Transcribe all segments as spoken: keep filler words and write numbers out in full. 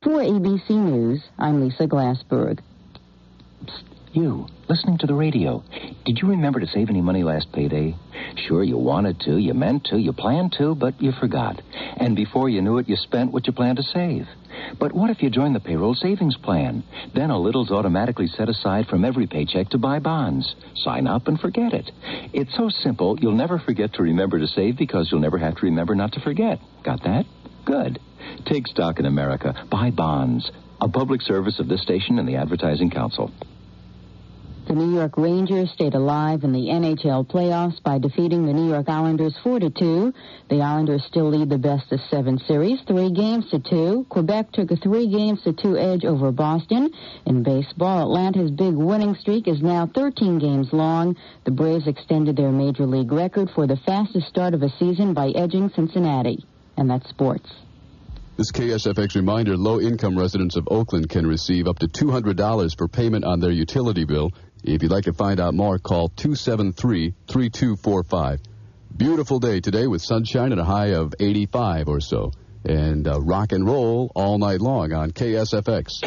For A B C News, I'm Lisa Glassberg. Psst, you, listening to the radio. Did you remember to save any money last payday? Sure, you wanted to, you meant to, you planned to, but you forgot. And before you knew it, you spent what you planned to save. But what if you join the payroll savings plan? Then a little's automatically set aside from every paycheck to buy bonds. Sign up and forget it. It's so simple, you'll never forget to remember to save because you'll never have to remember not to forget. Got that? Good. Take stock in America. Buy bonds. A public service of this station and the Advertising Council. The New York Rangers stayed alive in the N H L playoffs by defeating the New York Islanders four to two. The Islanders still lead the best of seven series, three games to two. Quebec took a three games to two edge over Boston. In baseball, Atlanta's big winning streak is now thirteen games long. The Braves extended their major league record for the fastest start of a season by edging Cincinnati. And that's sports. This K S F X reminder, low-income residents of Oakland can receive up to two hundred dollars for payment on their utility bill. If you'd like to find out more, call two seven three, three two four five. Beautiful day today with sunshine and a high of eighty-five or so. And uh, rock and roll all night long on K S F X.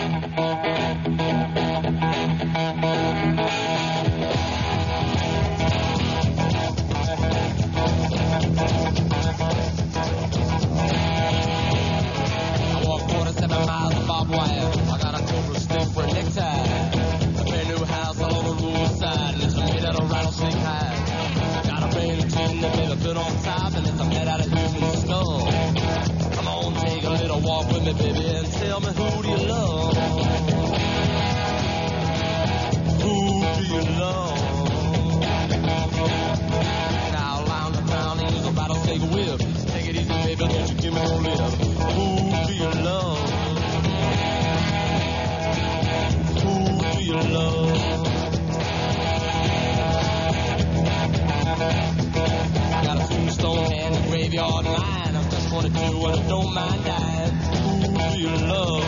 Baby, and tell me, who do you love? Who do you love? Now, lounge around and use a rattlesnake whip. Take it easy, baby, don't you give me no lip. Who do you love? Who do you love? I got a tombstone and a graveyard line. I'm just twenty-two and I don't mind dying. Who do you love?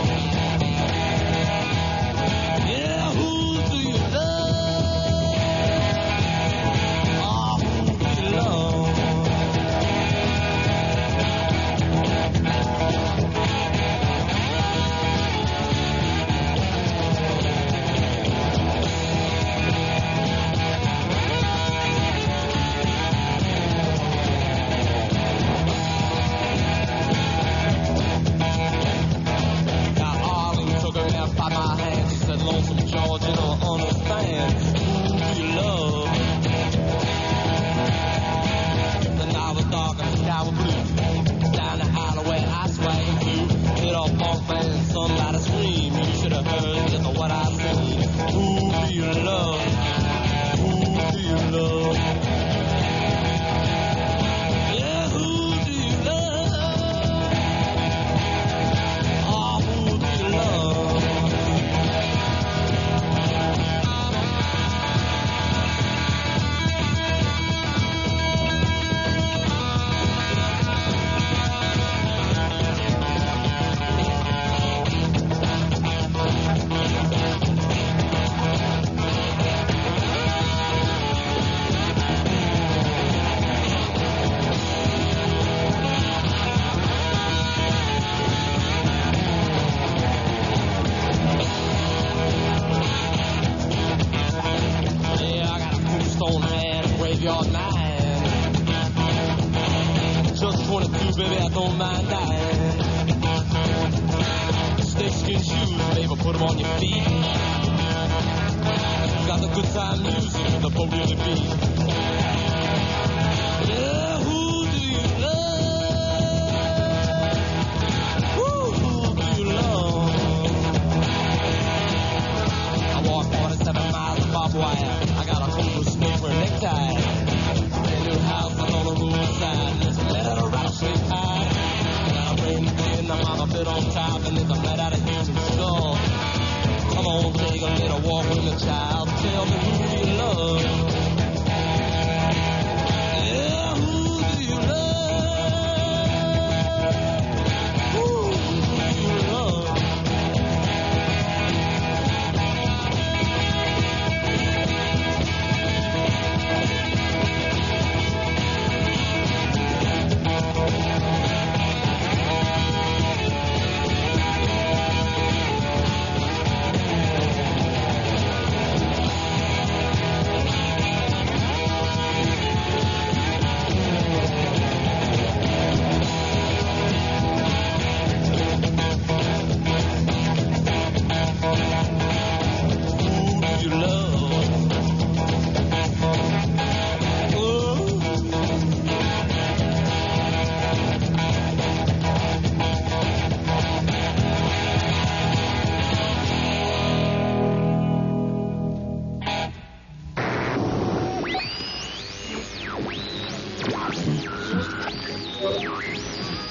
Yeah, who do you love? Oh, who do you love?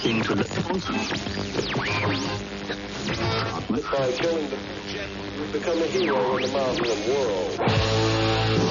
into the By killing the you become a hero in the Muslim world.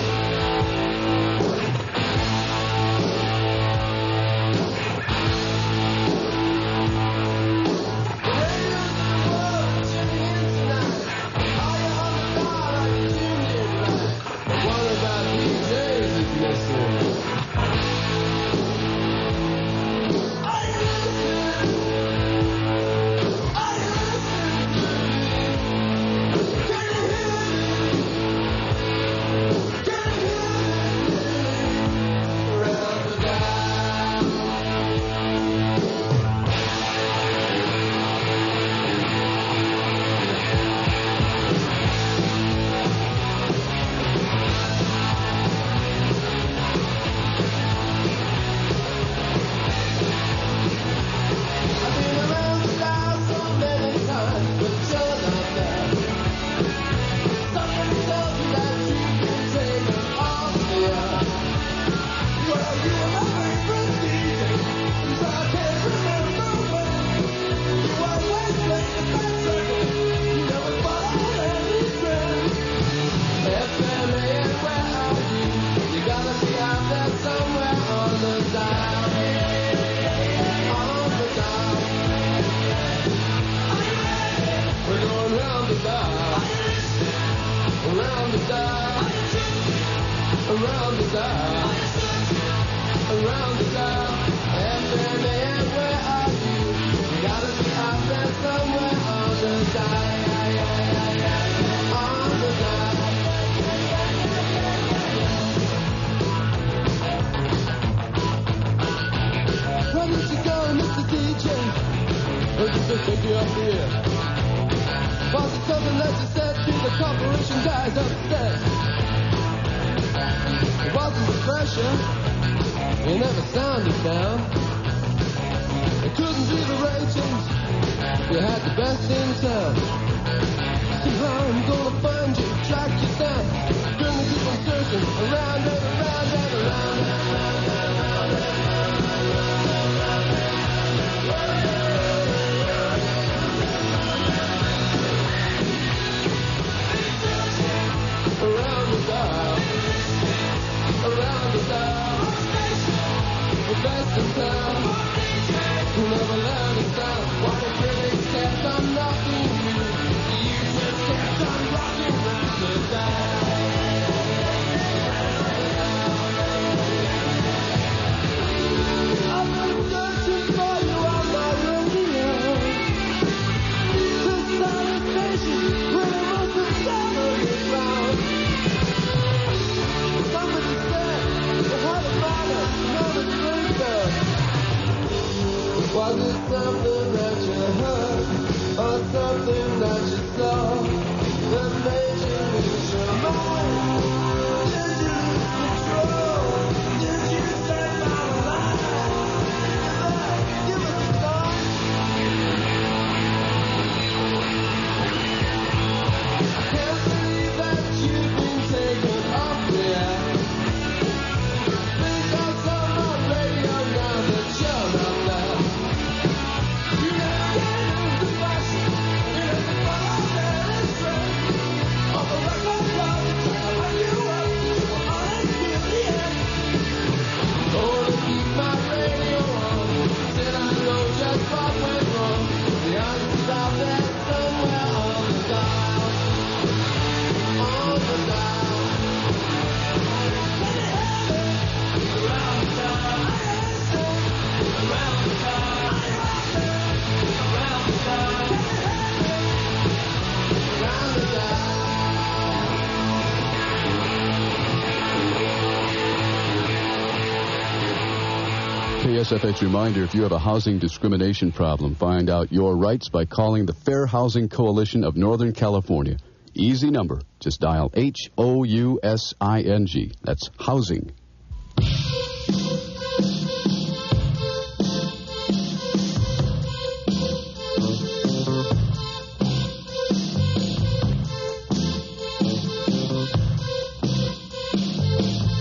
K S F X reminder, if you have a housing discrimination problem, find out your rights by calling the Fair Housing Coalition of Northern California. Easy number. Just dial H O U S I N G. That's housing.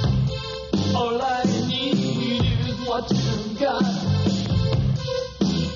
All I need is what you got.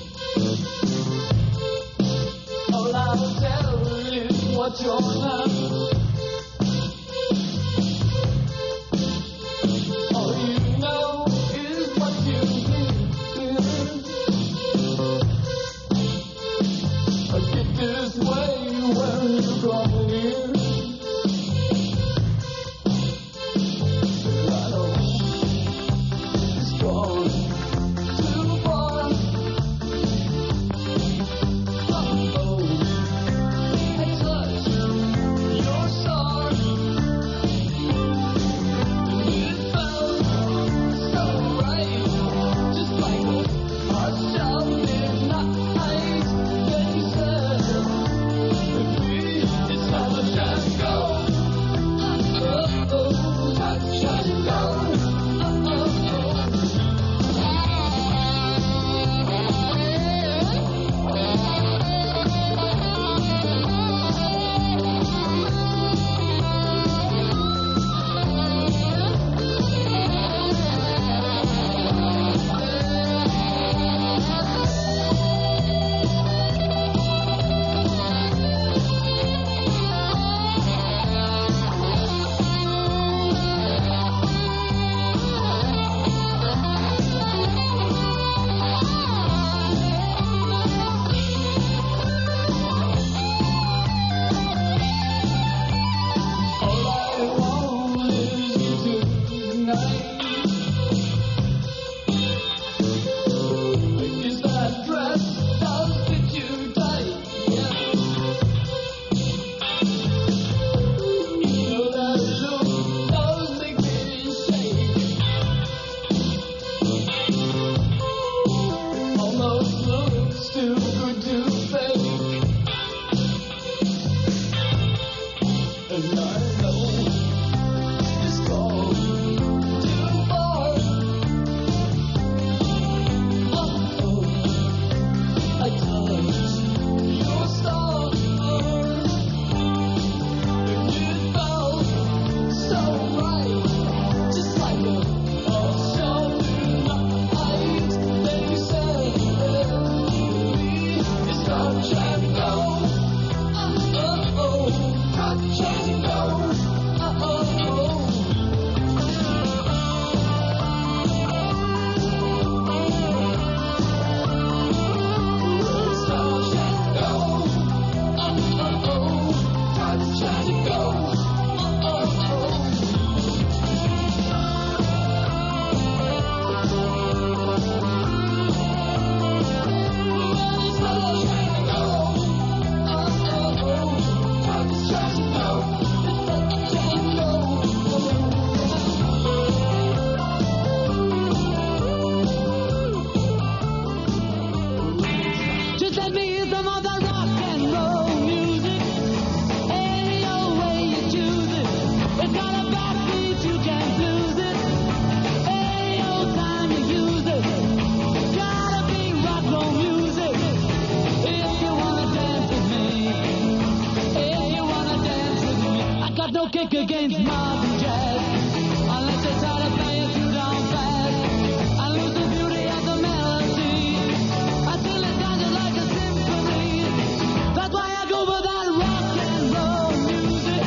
Against modern jazz, unless they try to play it too down fast. I lose the beauty of the melody until it sounded like a symphony. That's why I go for that rock and roll music.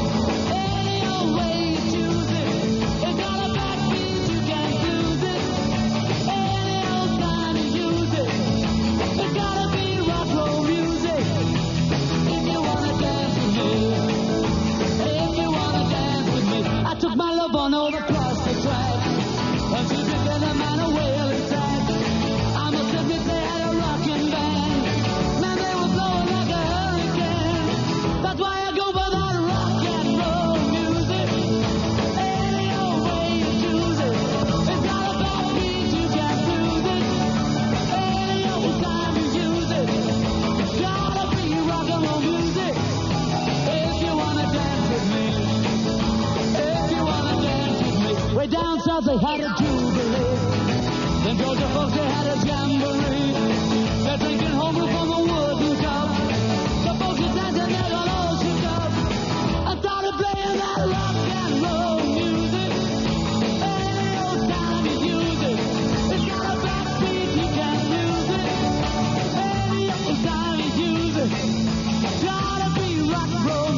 Any old way you choose it, it's got a backbeat, you can't lose it. Any old time you use it, it's gotta be rock roll music. If you wanna dance with me, I took my love on over across the track, and she took the man away inside. I must admit they had a rockin' band. Man, they were blowing like a hurricane. That's why I go for that rock and roll music. Any old way you choose it, it's got a backbeat, you can't lose it. Any old time you use it, it's gotta be rock and roll music. If you wanna dance with me, way down south they had a jubilee. Then Georgia folks they had a jamboree. They're drinking homebrew from a wooden cup. The folks who dancing they got all shook up. I started playing that rock and roll music. Any old time you use it, it's got a backbeat, you can't lose it. Any old time you use it, gotta be rock and roll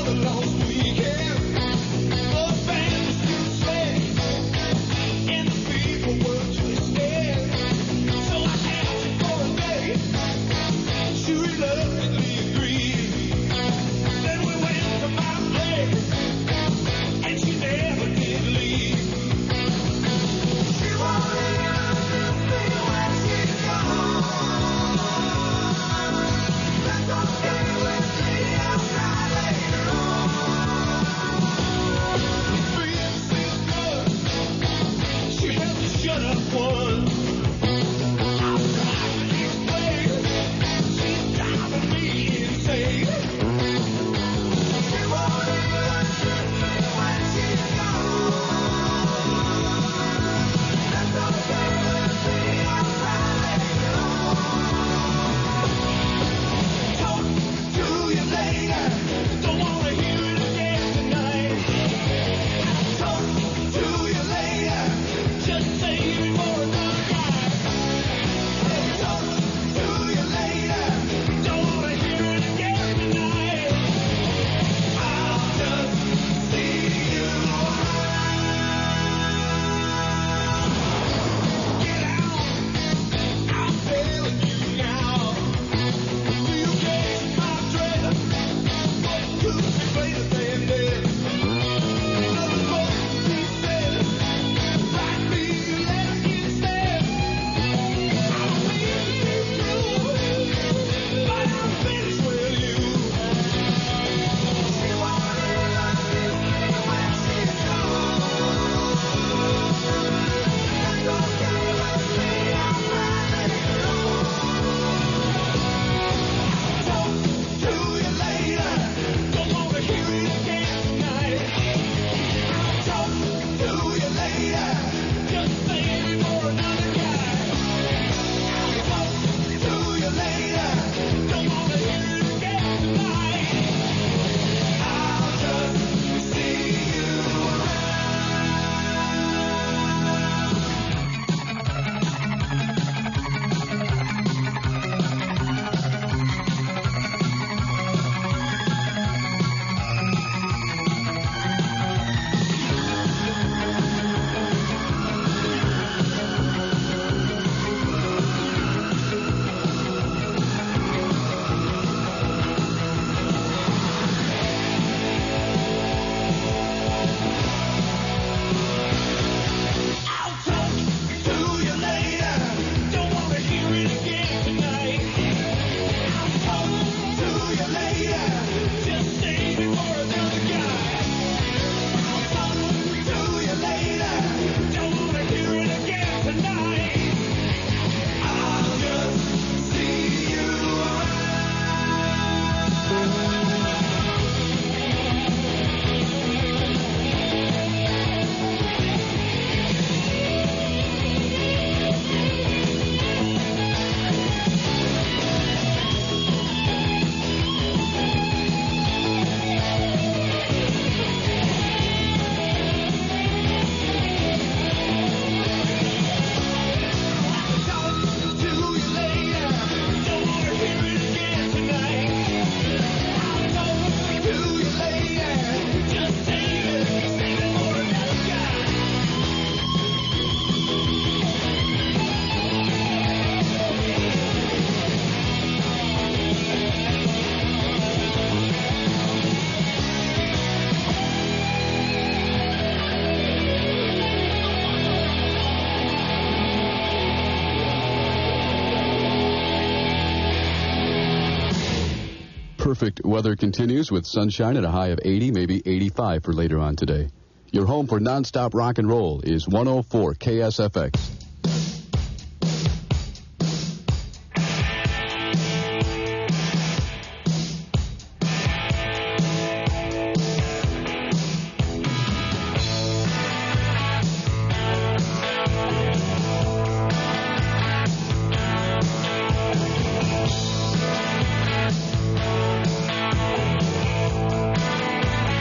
Perfect weather continues with sunshine at a high of eighty, maybe eighty-five for later on today. Your home for nonstop rock and roll is one oh four K S F X.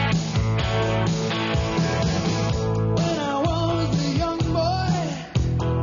When I was a young boy,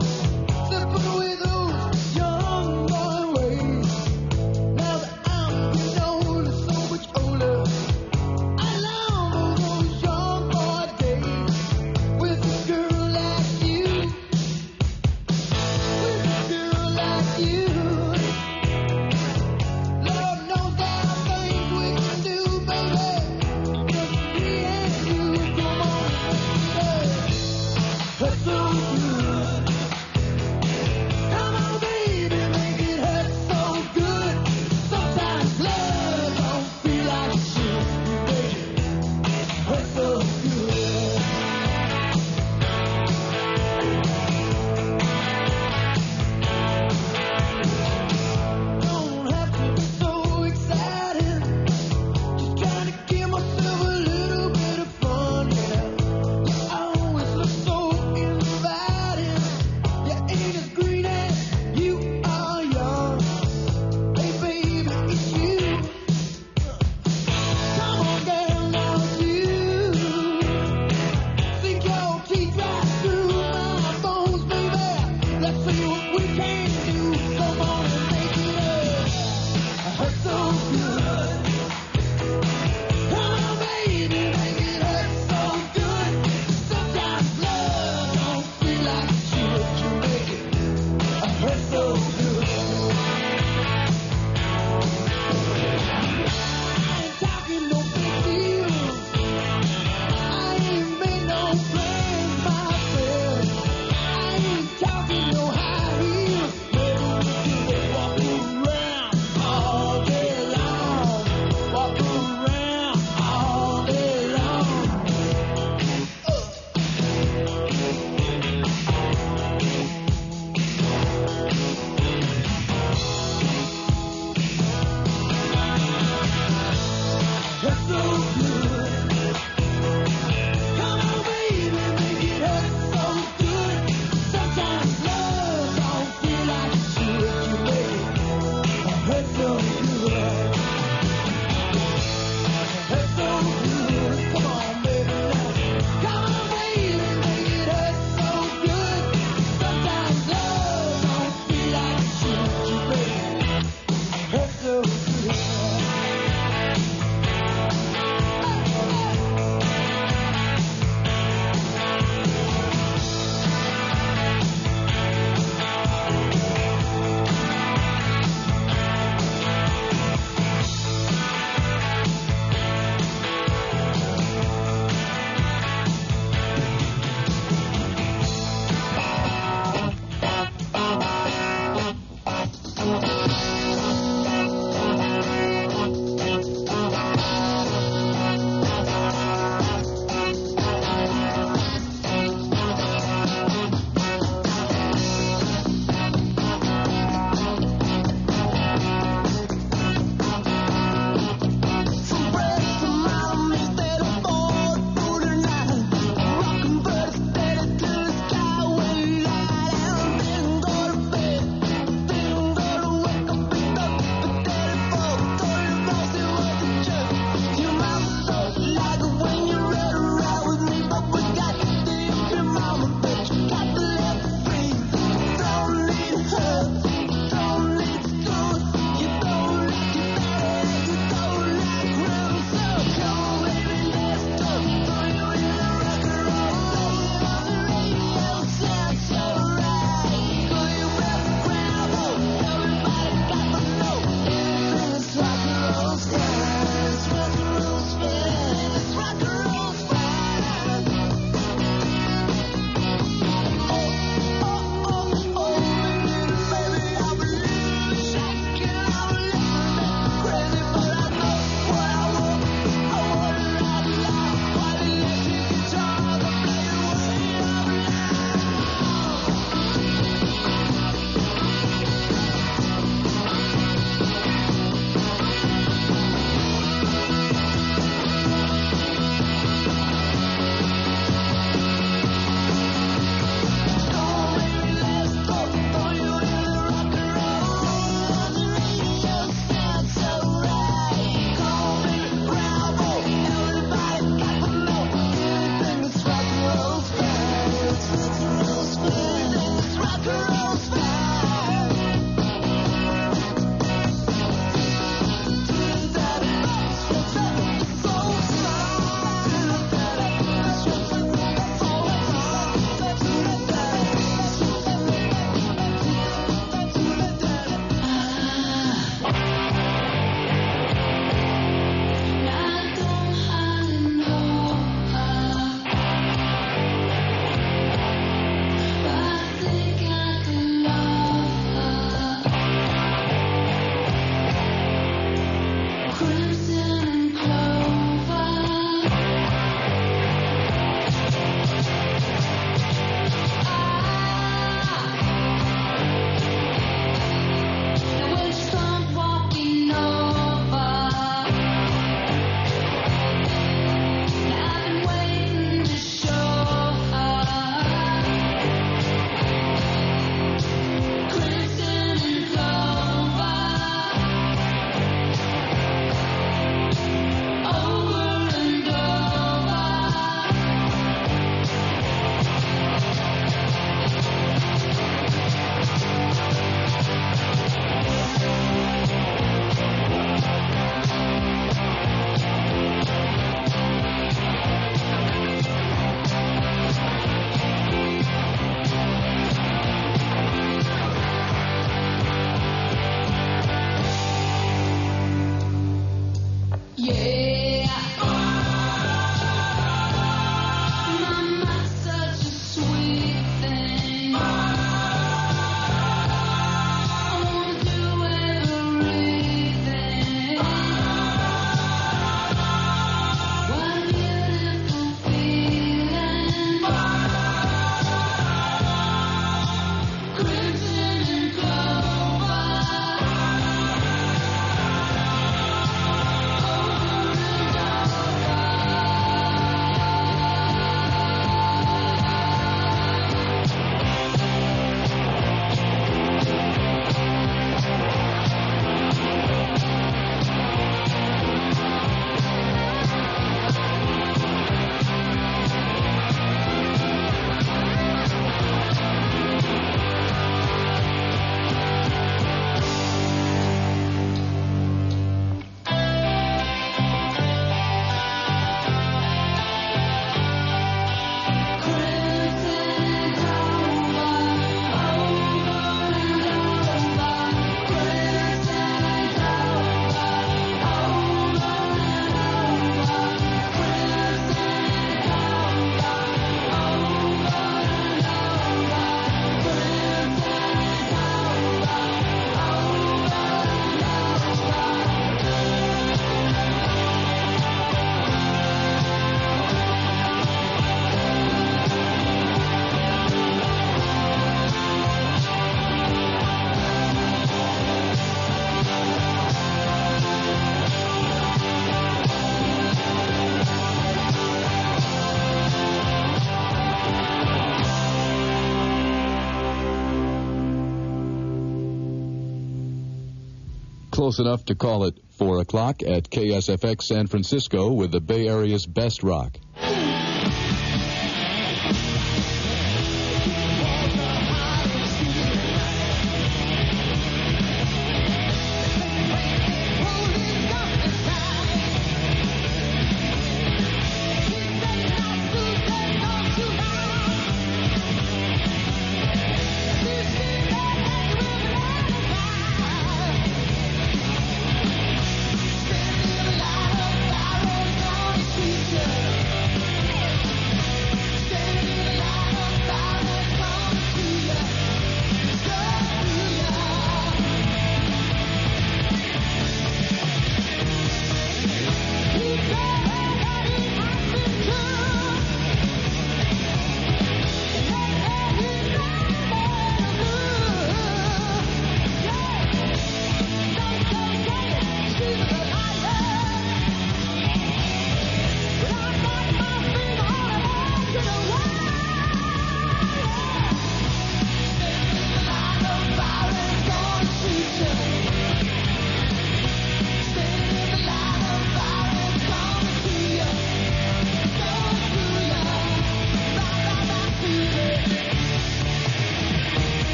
close enough to call it four o'clock at K S F X San Francisco with the Bay Area's best rock.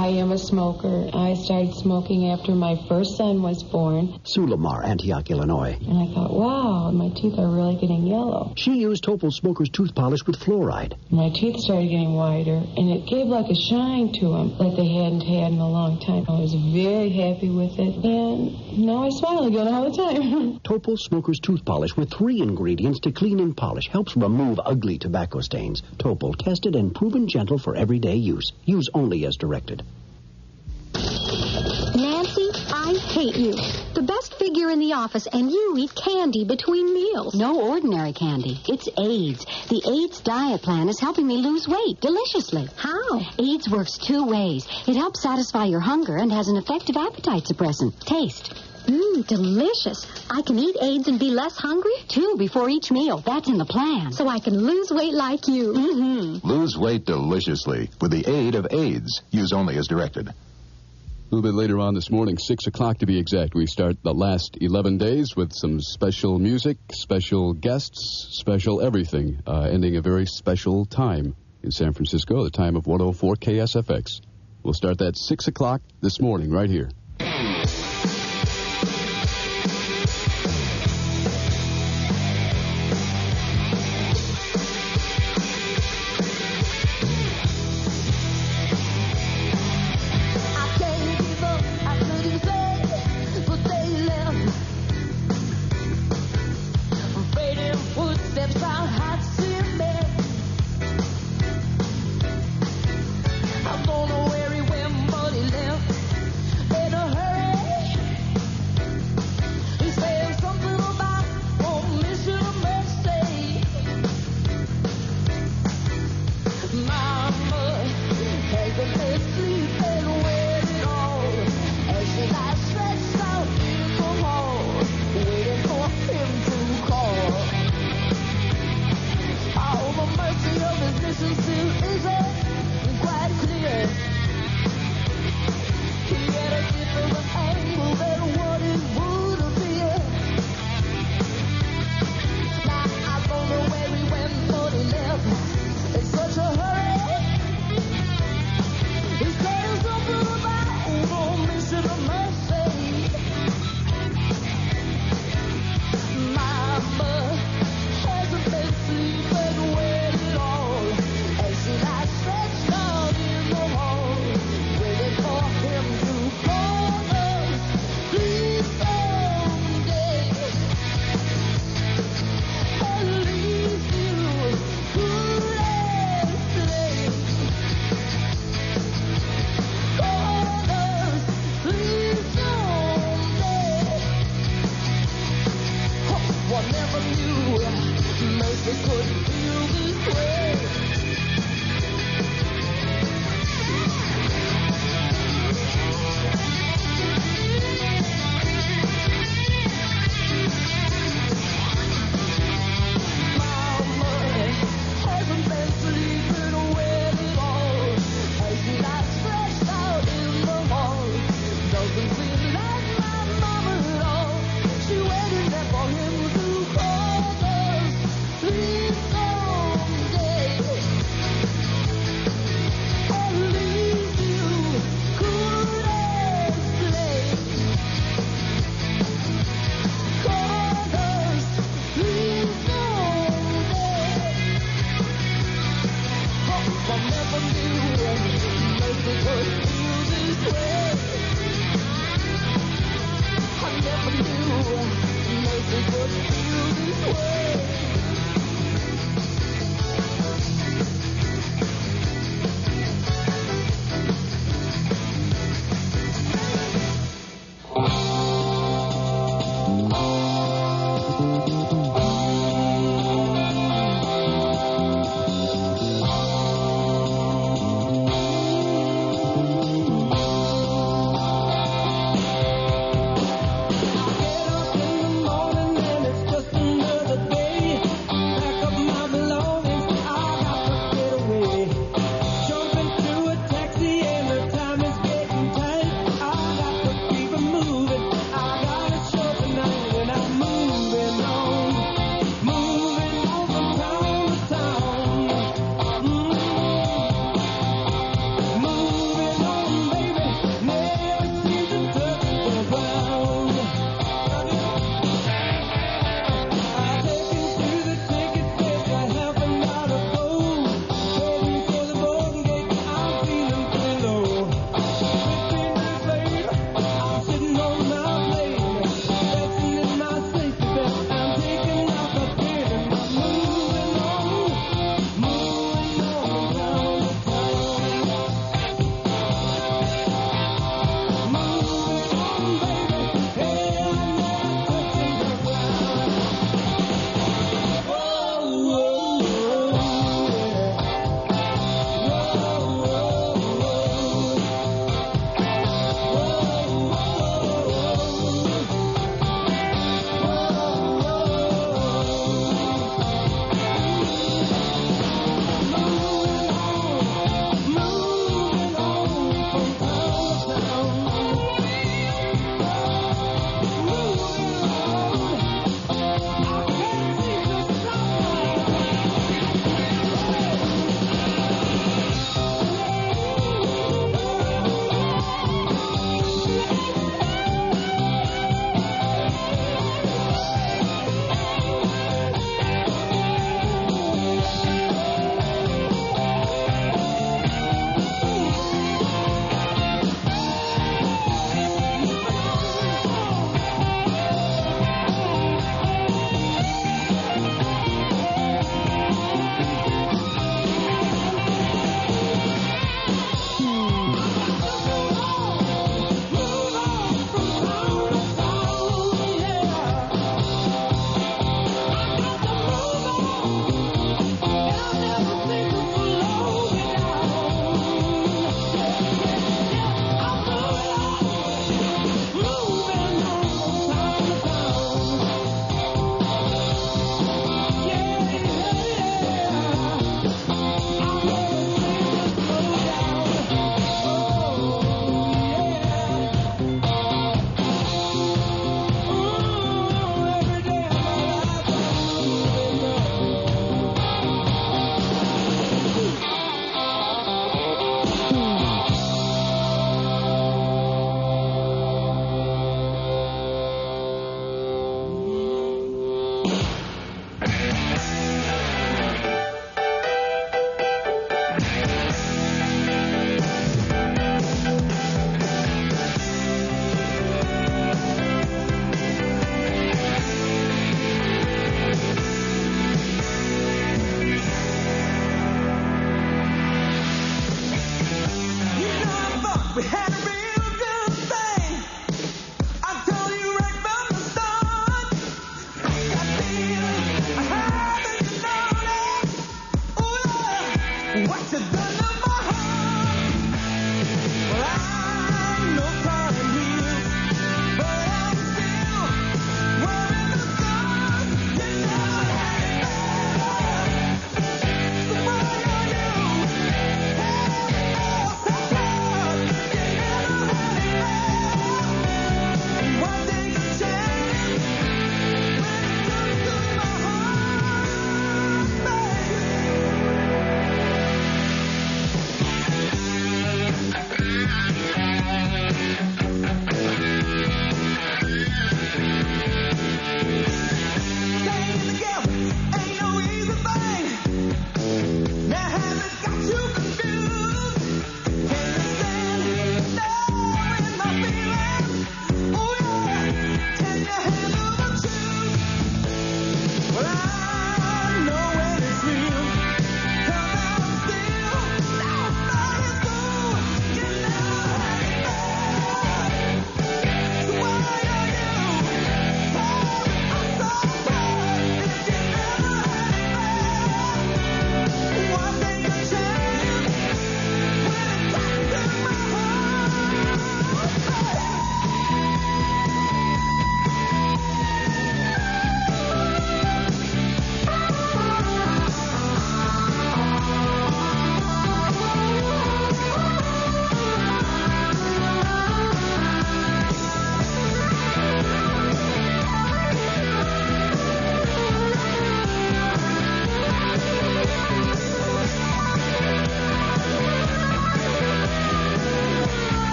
I am a smoker. I started smoking after my first son was born. Sue Lamar, Antioch, Illinois. And I thought, wow, my teeth are really getting yellow. She used Topol Smoker's tooth polish with fluoride. My teeth started getting whiter, and it gave like a shine to them that they hadn't had in a long time. I was very happy with it, and now I smile again all the time. Topol Smoker's tooth polish with three ingredients to clean and polish helps remove ugly tobacco stains. Topol, tested and proven gentle for everyday use. Use only as directed. Nancy, I hate you. The best figure in the office, and you eat candy between meals. No ordinary candy. It's AIDS. The AIDS diet plan is helping me lose weight deliciously. How? AIDS works two ways. It helps satisfy your hunger and has an effective appetite suppressant. Taste. Mmm, delicious. I can eat AIDS and be less hungry? Two before each meal. That's in the plan. So I can lose weight like you. Mm-hmm. Lose weight deliciously with the aid of AIDS. Use only as directed. A little bit later on this morning, six o'clock to be exact, we start the last eleven days with some special music, special guests, special everything, uh, ending a very special time in San Francisco, the time of one oh four K S F X. We'll start that six o'clock this morning right here. I'm gonna worry when money left.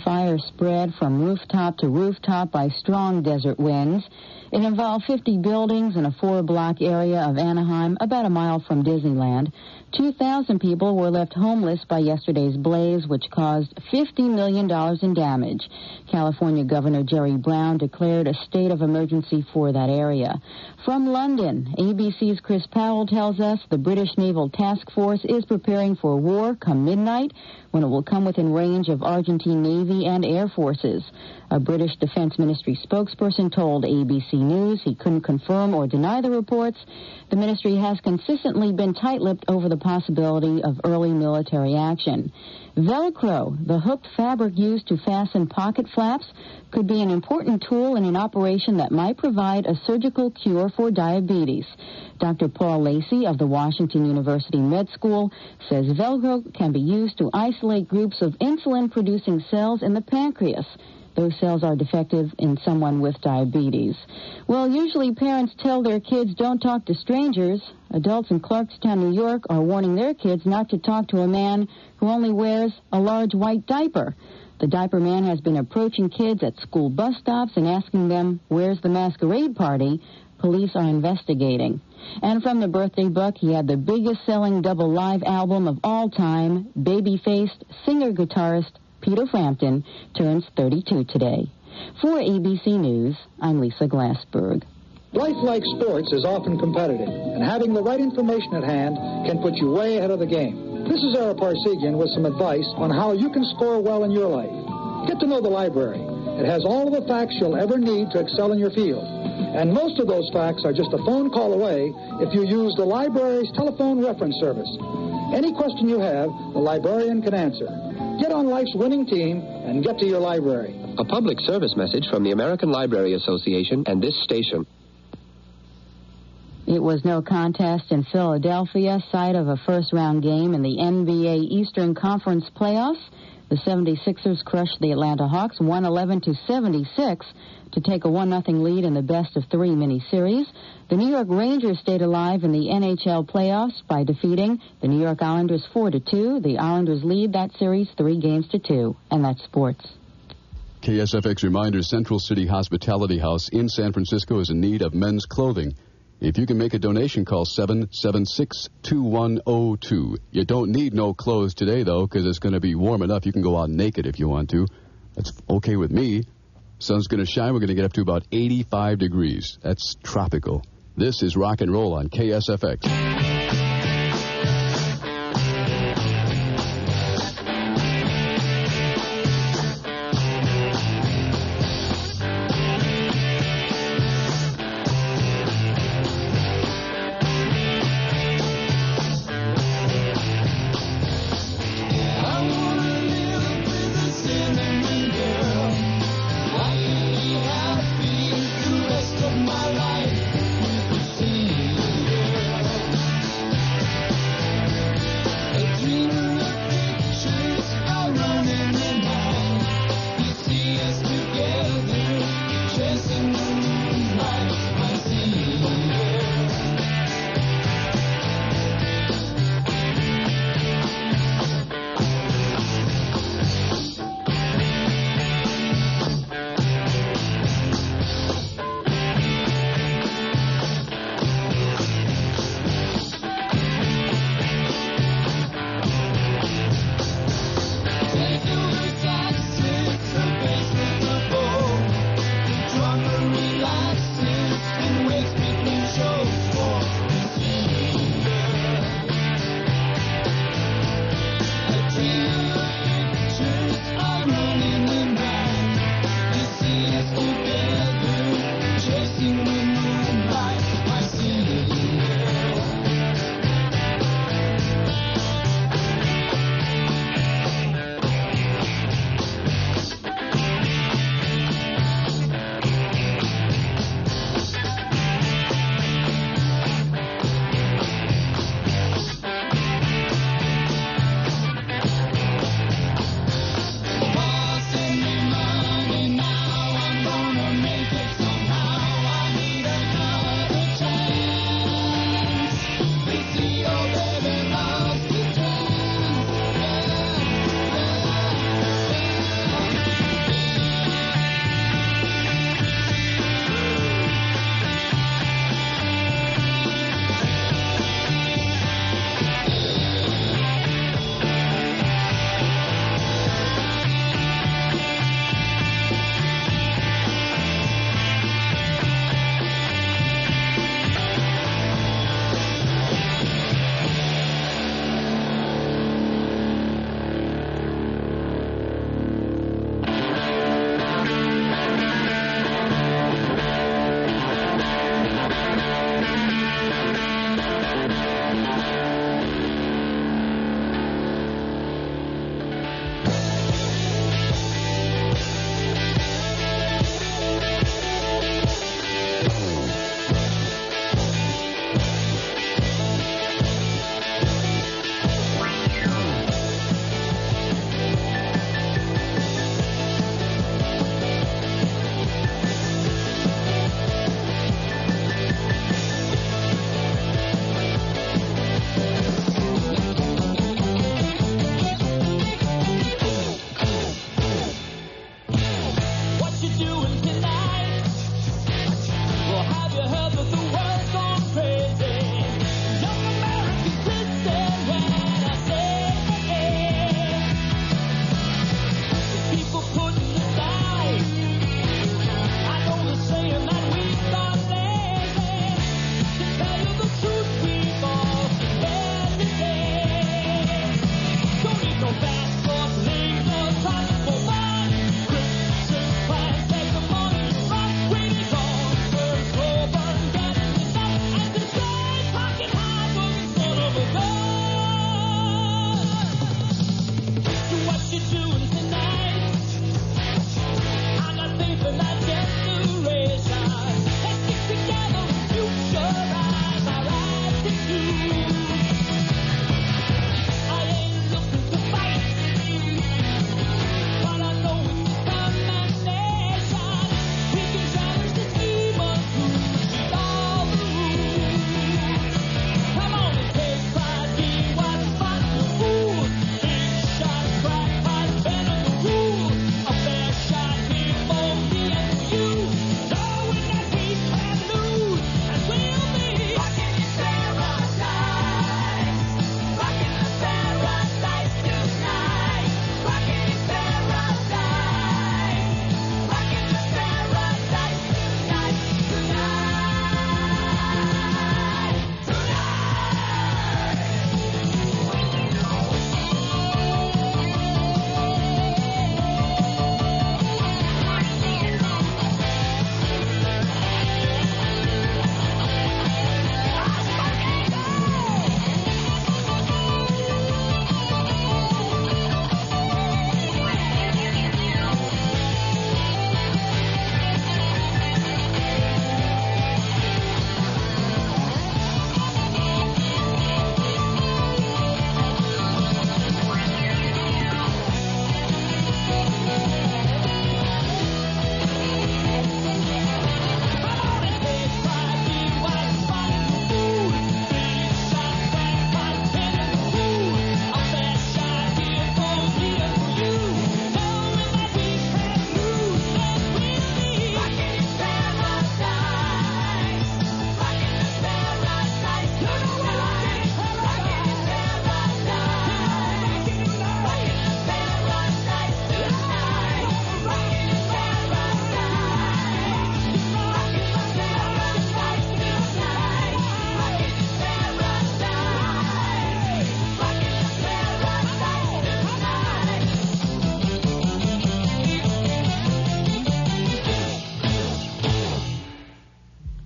fire spread from rooftop to rooftop by strong desert winds. It involved fifty buildings in a four-block area of Anaheim, about a mile from Disneyland. two thousand people were left homeless by yesterday's blaze, which caused fifty million dollars in damage. California Governor Jerry Brown declared a state of emergency for that area. From London, A B C's Chris Powell tells us the British Naval Task Force is preparing for war come midnight, when it will come within range of Argentine Navy and Air Forces. A British Defense Ministry spokesperson told A B C News he couldn't confirm or deny the reports. The ministry has consistently been tight-lipped over the possibility of early military action. Velcro, the hooked fabric used to fasten pocket flaps, could be an important tool in an operation that might provide a surgical cure for diabetes. Doctor Paul Lacey of the Washington University Med School says Velcro can be used to isolate groups of insulin-producing cells in the pancreas. Those cells are defective in someone with diabetes. Well, usually parents tell their kids don't talk to strangers. Adults in Clarkstown, New York are warning their kids not to talk to a man who only wears a large white diaper. The diaper man has been approaching kids at school bus stops and asking them, "Where's the masquerade party?" Police are investigating. And from the birthday book, he had the biggest-selling double live album of all time. Baby-faced singer-guitarist Peter Frampton turns thirty-two today. For A B C News, I'm Lisa Glassberg. Life like sports is often competitive, and having the right information at hand can put you way ahead of the game. This is Ara Parsegian with some advice on how you can score well in your life. Get to know the library. It has all of the facts you'll ever need to excel in your field. And most of those facts are just a phone call away if you use the library's telephone reference service. Any question you have, the librarian can answer. Get on life's winning team and get to your library. A public service message from the American Library Association and this station. It was no contest in Philadelphia, site of a first-round game in the N B A Eastern Conference playoffs. The seventy-sixers crushed the Atlanta Hawks one eleven to seventy-six to take a one nothing lead in the best-of-three mini-series. The New York Rangers stayed alive in the N H L playoffs by defeating the New York Islanders four to two. The Islanders lead that series three games to two. And that's sports. K S F X reminder, Central City Hospitality House in San Francisco is in need of men's clothing. If you can make a donation, call seven seven six, two one zero two. You don't need no clothes today, though, because it's going to be warm enough. You can go out naked if you want to. That's okay with me. Sun's going to shine. We're going to get up to about eighty-five degrees. That's tropical. This is Rock and Roll on K S F X.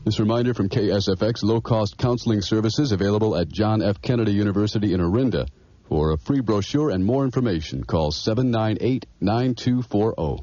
This reminder from K S F X, low-cost counseling services available at John F. Kennedy University in Orinda. For a free brochure and more information, call seven nine eight, nine two four zero.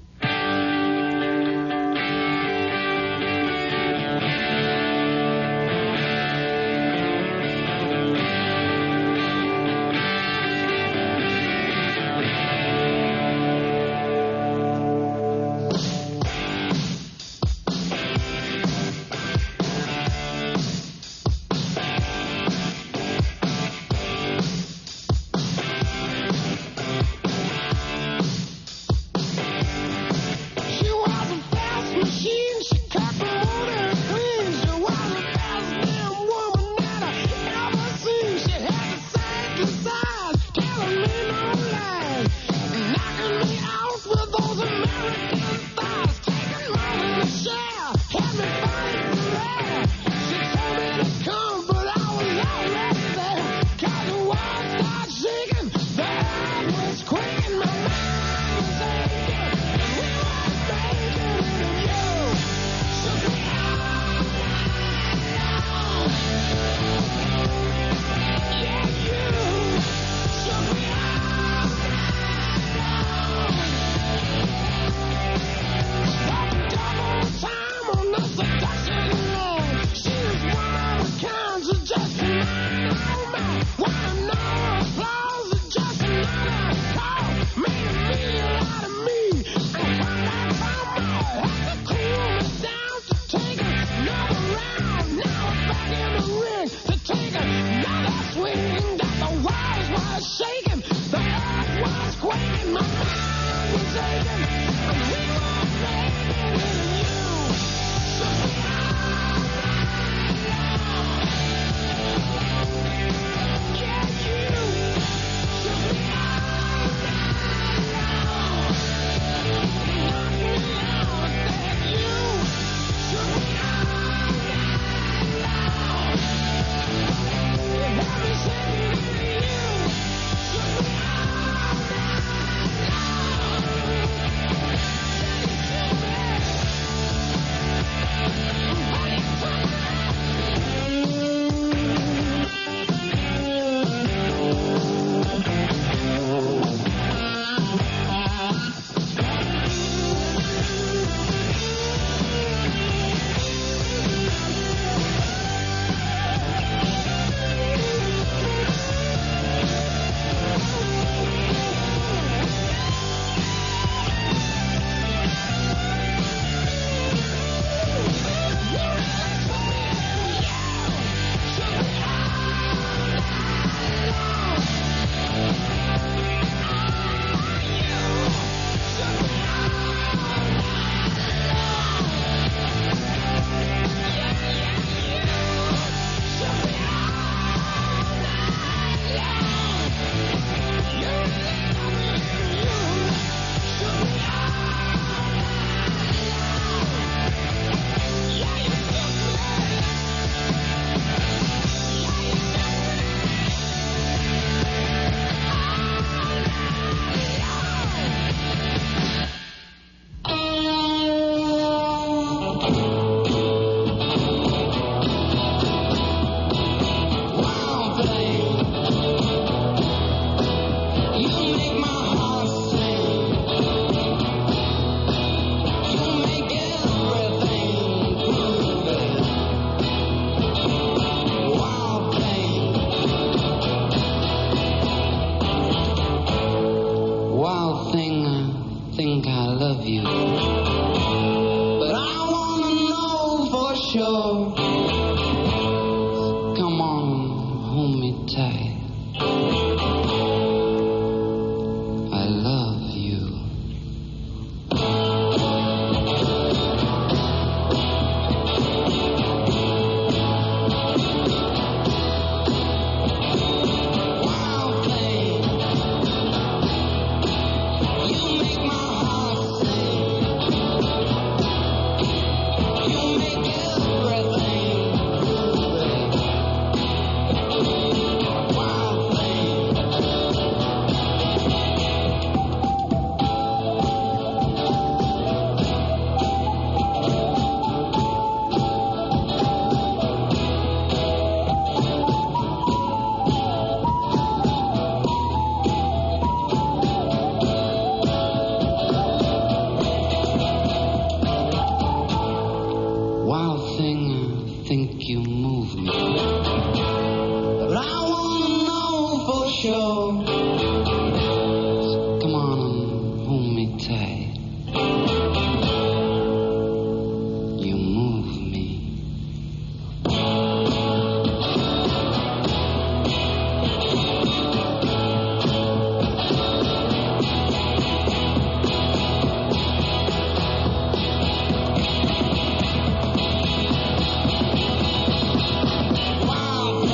thing, I think you move me. But I wanna know for sure. So come on and hold me tight. You move me. Wild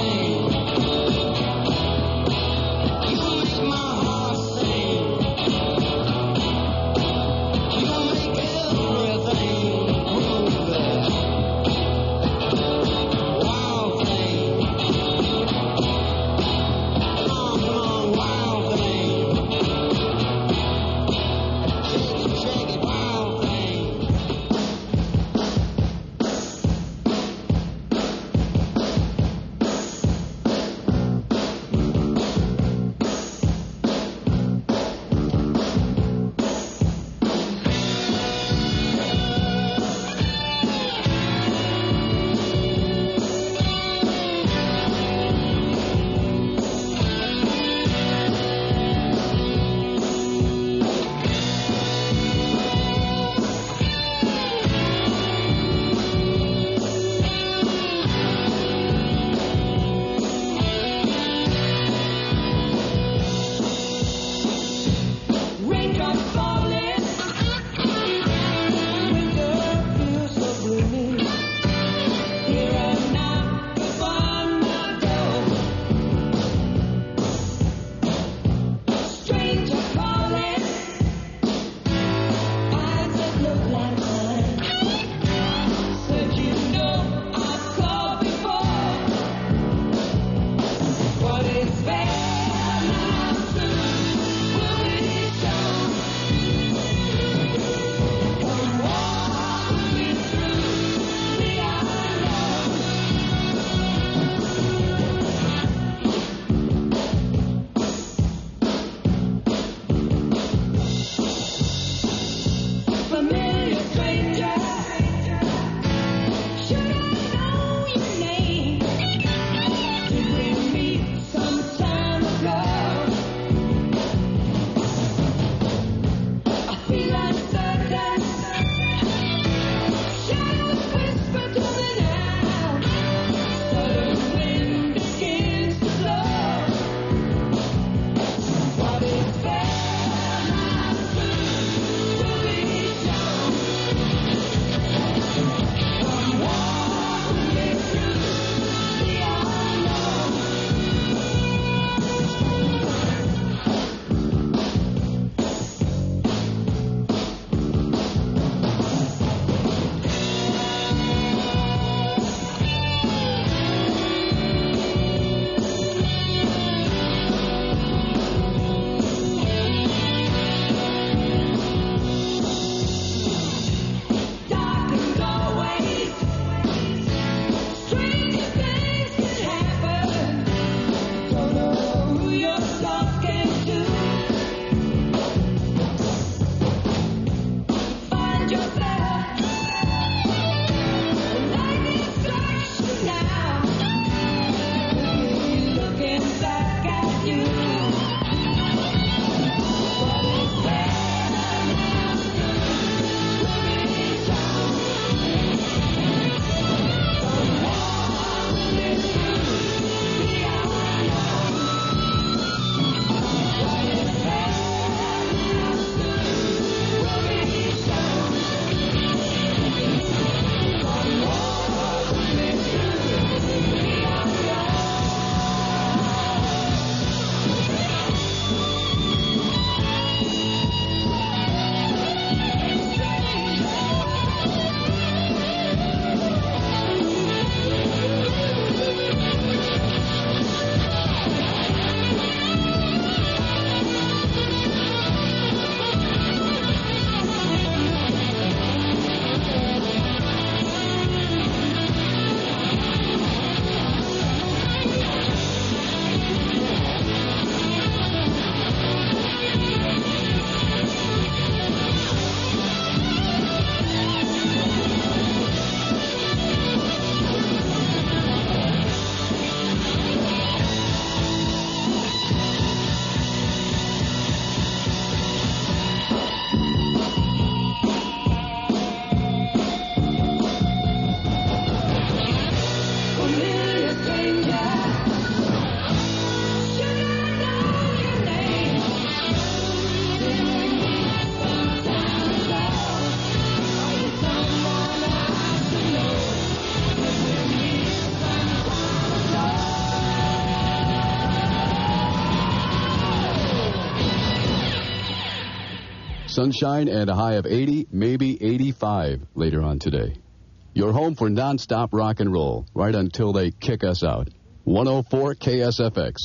Sunshine and a high of eighty, maybe eighty-five later on today. You're home for nonstop rock and roll, right until they kick us out. one oh four K S F X.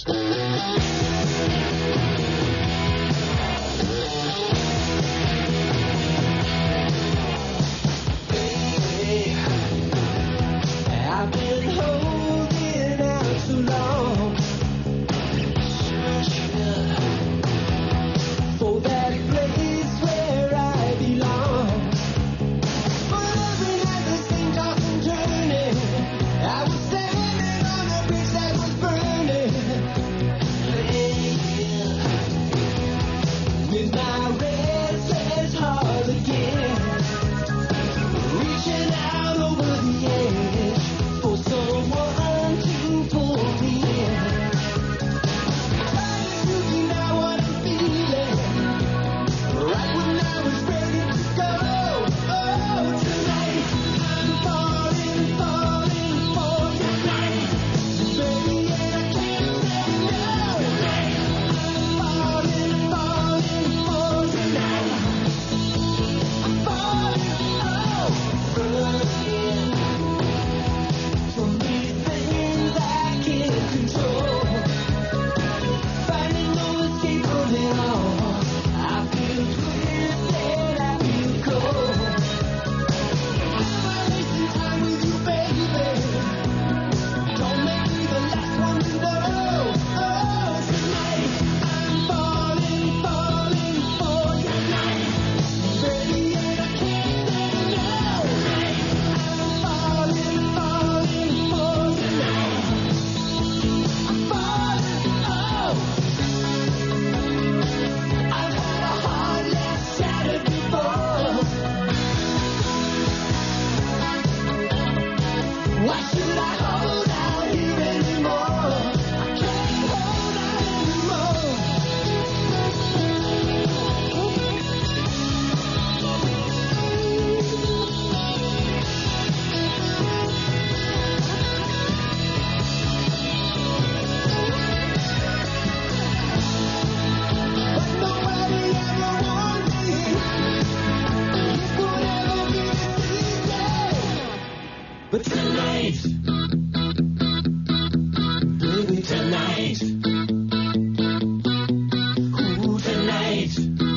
I've been holding out too long for that place where I belong. But every night the same toss and turning, I was standing on a bridge that was burning. With my restless heart again, reaching out over the edge for someone to pull me in. Trying to you know what I'm feeling, right when I was ready to go. Oh, tonight I'm falling, falling for your night, baby, and I can't say no. I'm falling, falling for your night. I'm falling, oh, running from these things I can't control, finding no escape from it all. I feel twisted, I feel cold. Am I wasting time with you, baby? Don't make me the last one to know. Oh, tonight I'm falling, falling for your night, baby, and I can't say no. I'm falling, falling for your night. I'm falling, oh. I've had a heart less shattered before. Why should I hold out here anymore? I can't hold out but nobody ever warned me it would ever be this easy. But tonight, baby, tonight, ooh, tonight,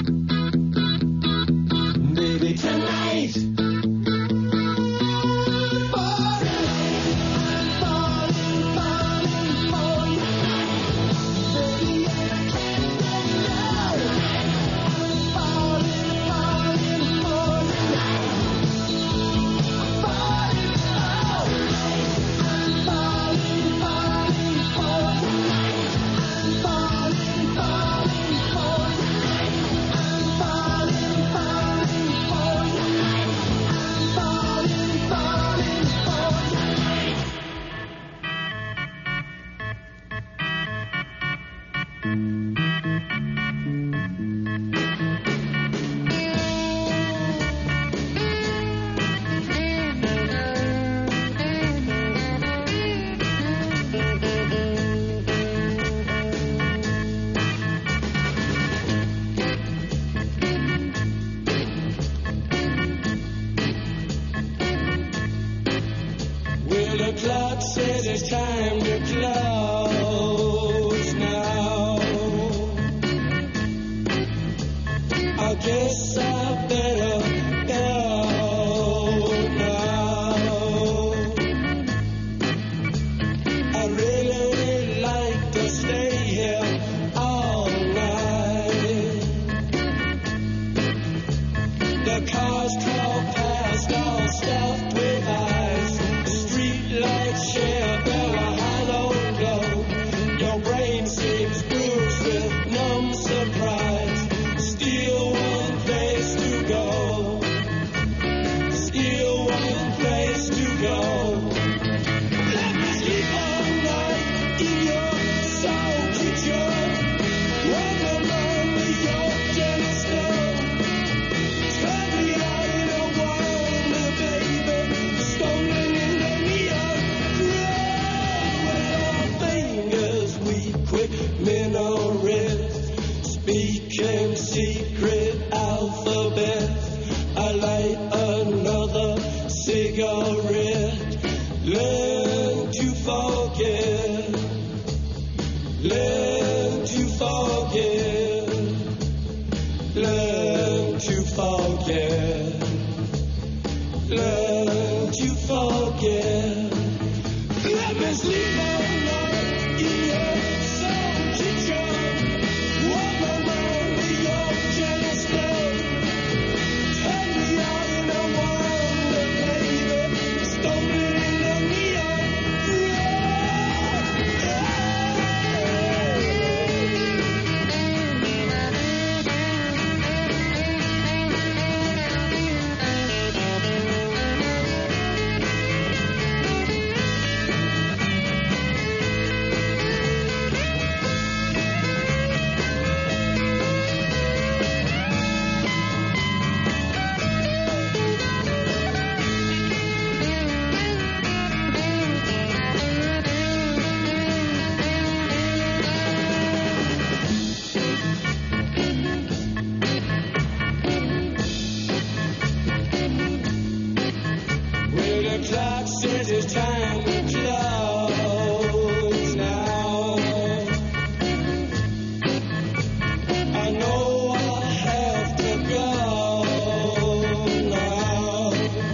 baby, tonight, falling, I'm falling, falling for your night, baby, and I can't say no. I'm falling, falling for your night. I'm falling, oh, I'm falling, falling for your night. I'm falling, falling for your night. I'm falling, falling for your night. I'm falling, falling for your night. Well, the clock says it's time to close now. I guess I better go now. I really like to stay here all night. The cars crawl past, all stuffed with ice. The street lights share a hollow glow. The clock says it's time to close now. I know I'll have to go now.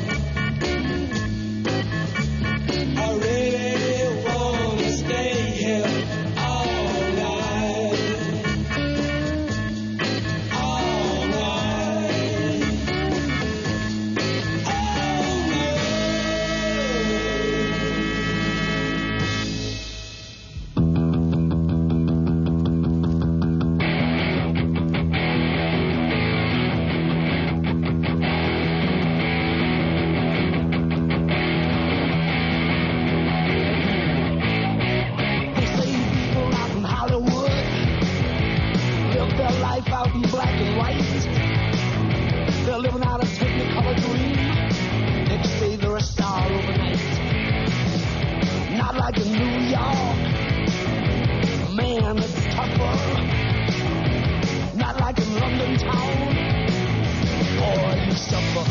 I really wanna stay here all night, all night, all night. They say people out in Hollywood live their life out in black and white. They're living out a technicolor dream. They say they're a star overnight. Not like in New York, man, it's tougher. Not like in London town, boy, you suffer.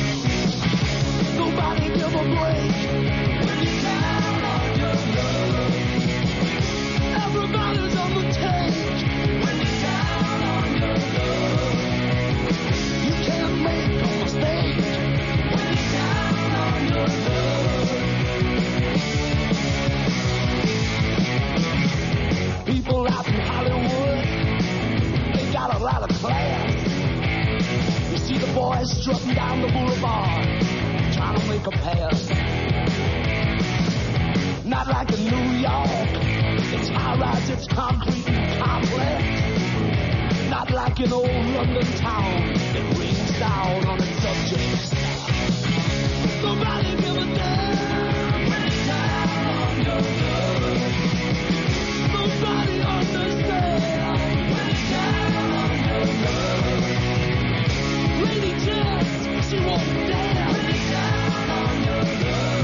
Nobody give a break when you're down on your luck. Everybody's on the take when you're down on your luck. You can't make a mistake when you're down on your luck. People out in Hollywood, they got a lot of class. You see the boys strutting down the boulevard, trying to make a pass. Not like in New York, it's high-rise, it's concrete and complex. Not like in old London town, it rains down on its subjects. Nobody give a damn when it's down on your luck. Nobody understands when it's down on your luck. Lady Jess, she won't dare when it's down on your luck.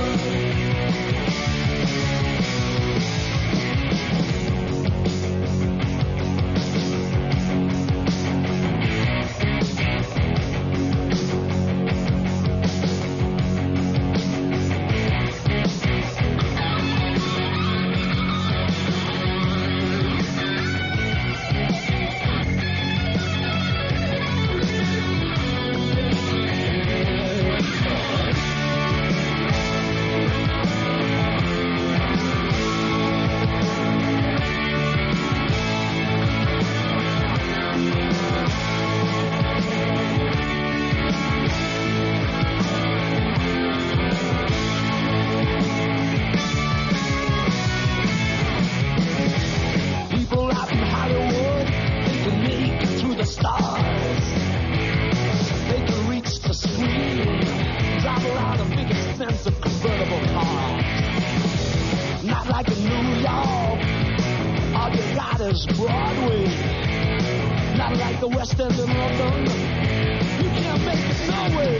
People out in Hollywood, they can make it through the stars. They can reach the screen, drive around the big expensive convertible car. Not like in New York, all you got is Broadway. Not like the West End in London, you can't make it no way.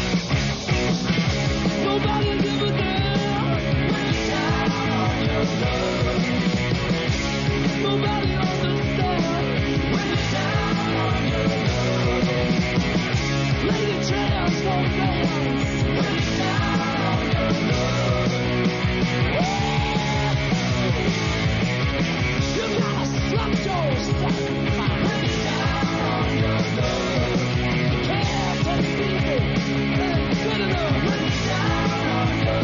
Nobody give a damn when it's down on your luck. Nobody understands when you're down on your luck. Lady Chance won't dance when you're down on your luck. You gotta slap your sacrifice when you're down on your luck. You can't take people, they ain't good enough when you're down on your luck.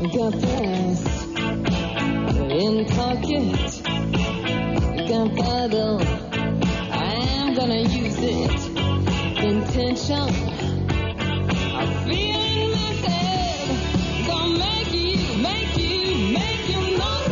got this in pocket, gunpowder, I'm gonna use it. Intention, I'm feeling myself, gonna make you, make you, make you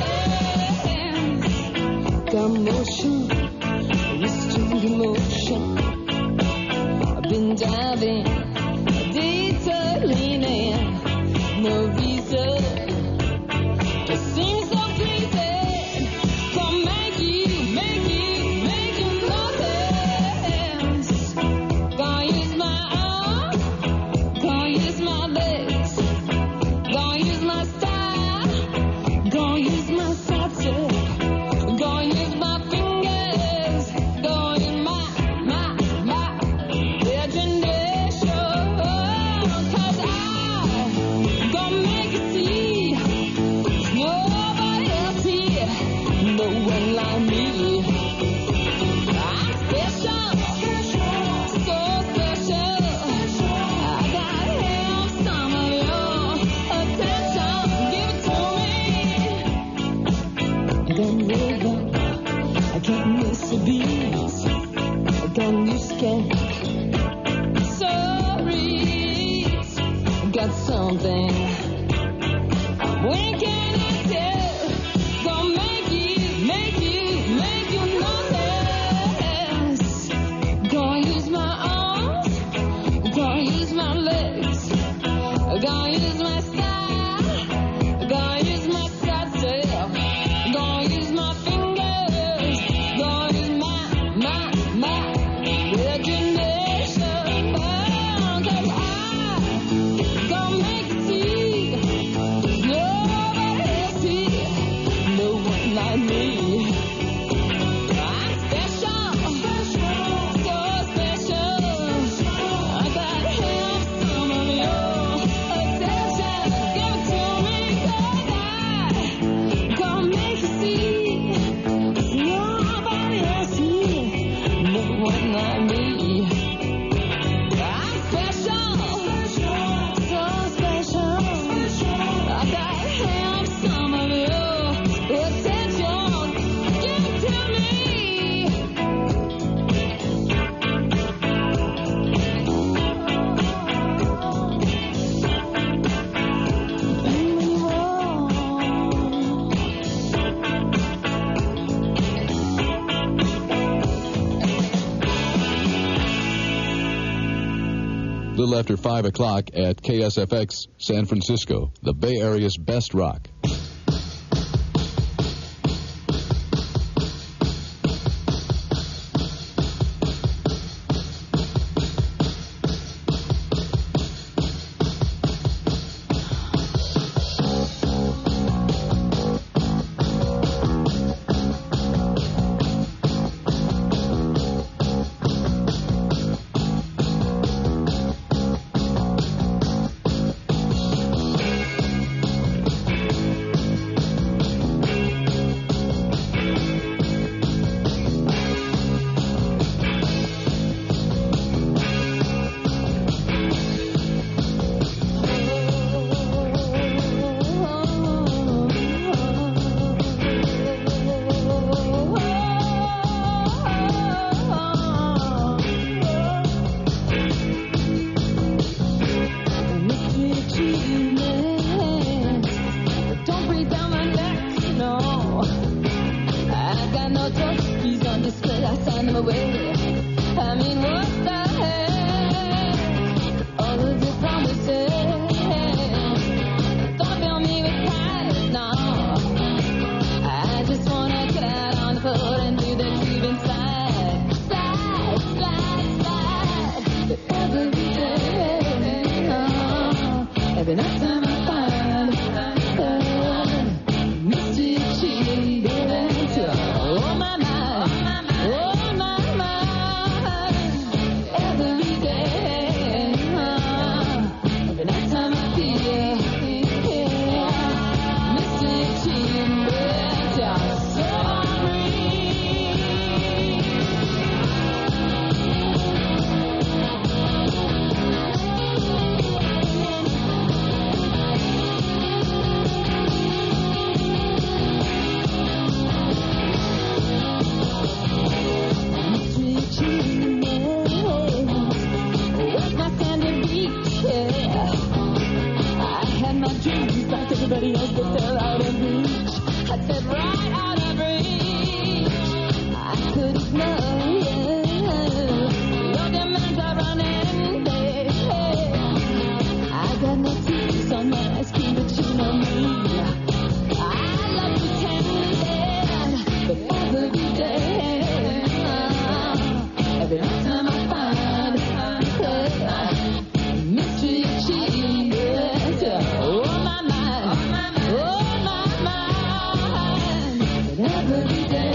notice. Got motion, restrained emotion, I've been diving, deeper leaning, no reason to seem so crazy. Gonna make you, make you, make you notice. Gonna use my arms, gonna use my legs, gonna use my style, gonna use my satchel, gonna use my fingers, gonna use my, my, my imagination. Cause I gonna make you see nobody else here, no one like me. I'm special, so special. I gotta have some of your attention. Give it to me. I got rhythm, I got Mister Beats, I got new skank. Sorry, I got something. When can I tell? Gonna make you, make you, make you notice. Gonna use my arms, gonna use my legs, gonna use my style, gonna use my satchel, gonna use my fingers, gonna use my, my, my imagination. Cause I gonna make you see nobody else here, no one like me. I'm special, so special. I gotta have some of your attention. Give it to me, 'cause I gonna make you see nobody else here, no one like me. I'm special, so special. I gotta have some of your attention. Give it to me. Little after five o'clock at K S F X San Francisco, the Bay Area's best rock. everybody else but they're out of reach. I said right out of reach. I couldn't know. Your demands are running late. I got no teeth on my ice cream, but you know me. I love pretending, but every day, every time I find mystery achievement, oh my mind, oh my mind, but every day,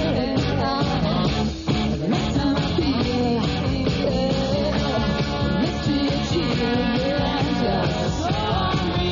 every time I feel mystery achievement, just for me.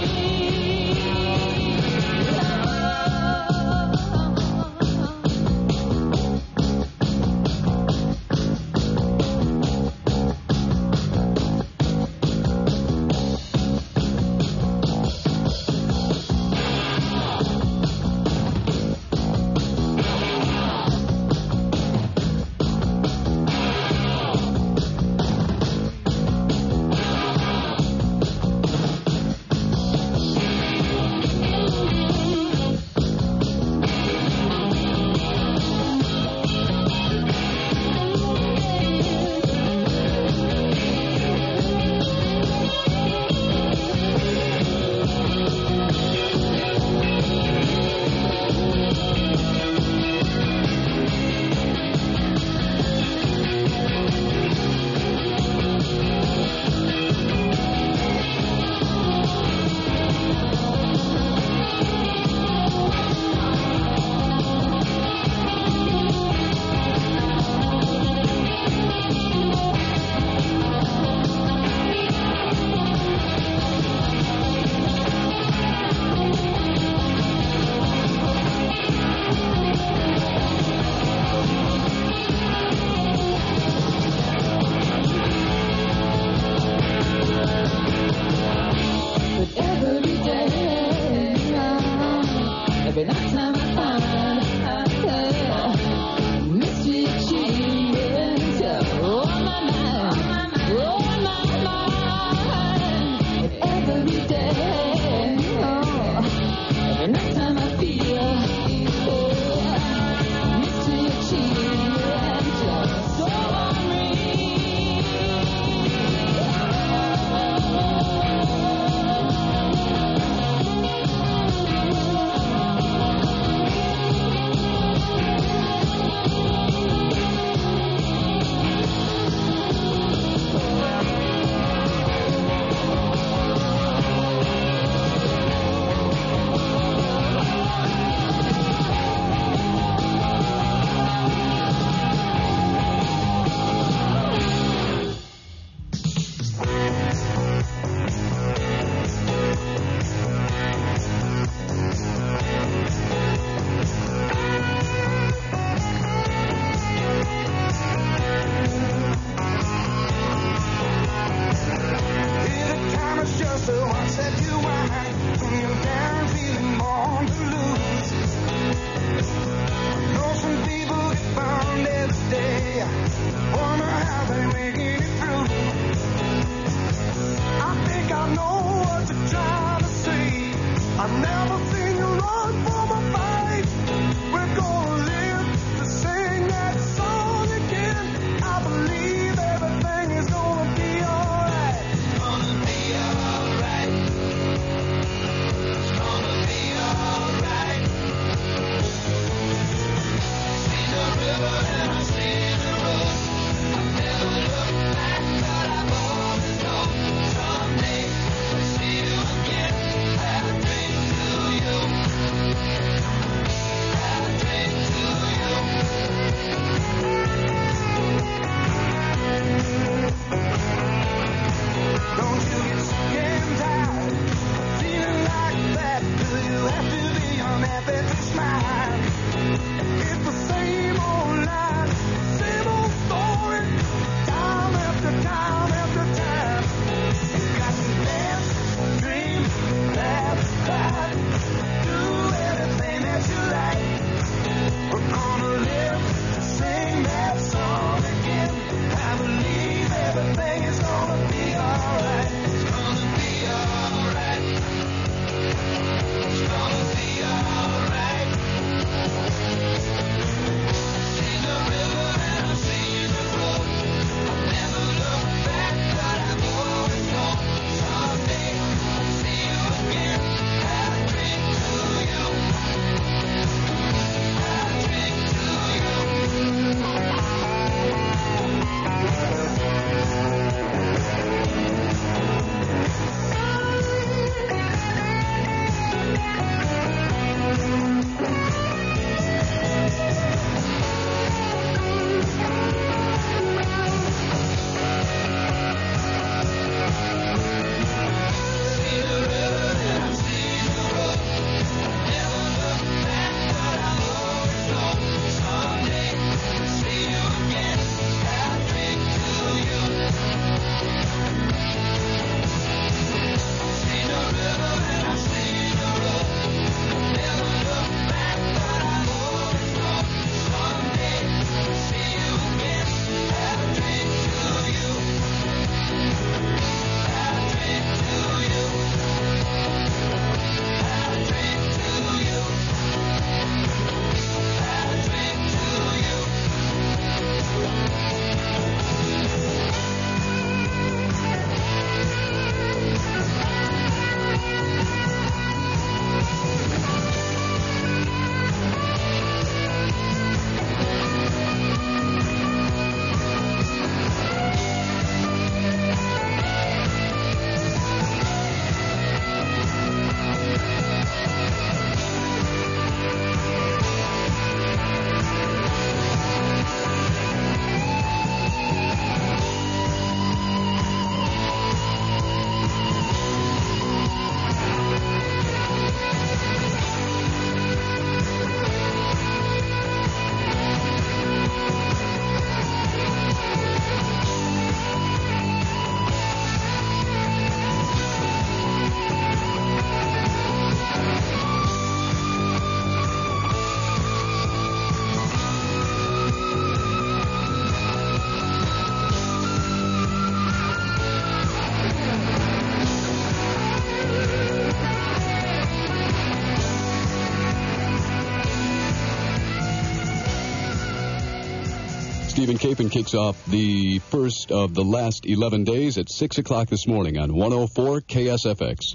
Stephen Capon kicks off the first of the last eleven days at six o'clock this morning on one oh four K S F X.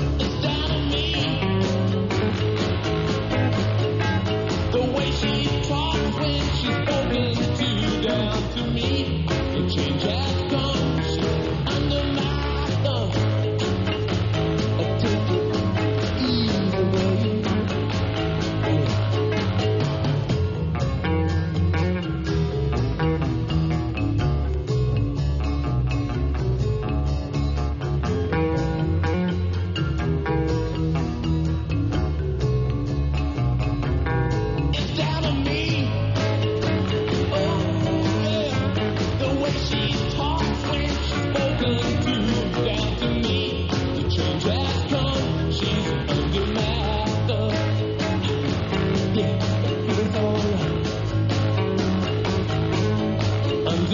The way she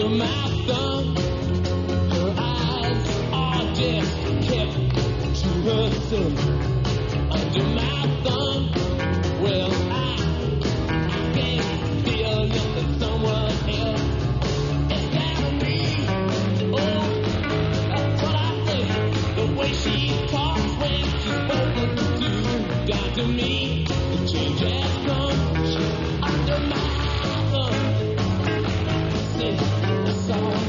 under my thumb. Her eyes are just kept to herself. Under my thumb, well, I, I can't feel nothing someone else. It's down to me. Oh, that's what I say. The way she talks when she's spoken to, down to me. The change has come. She's under my thumb. Sing a song.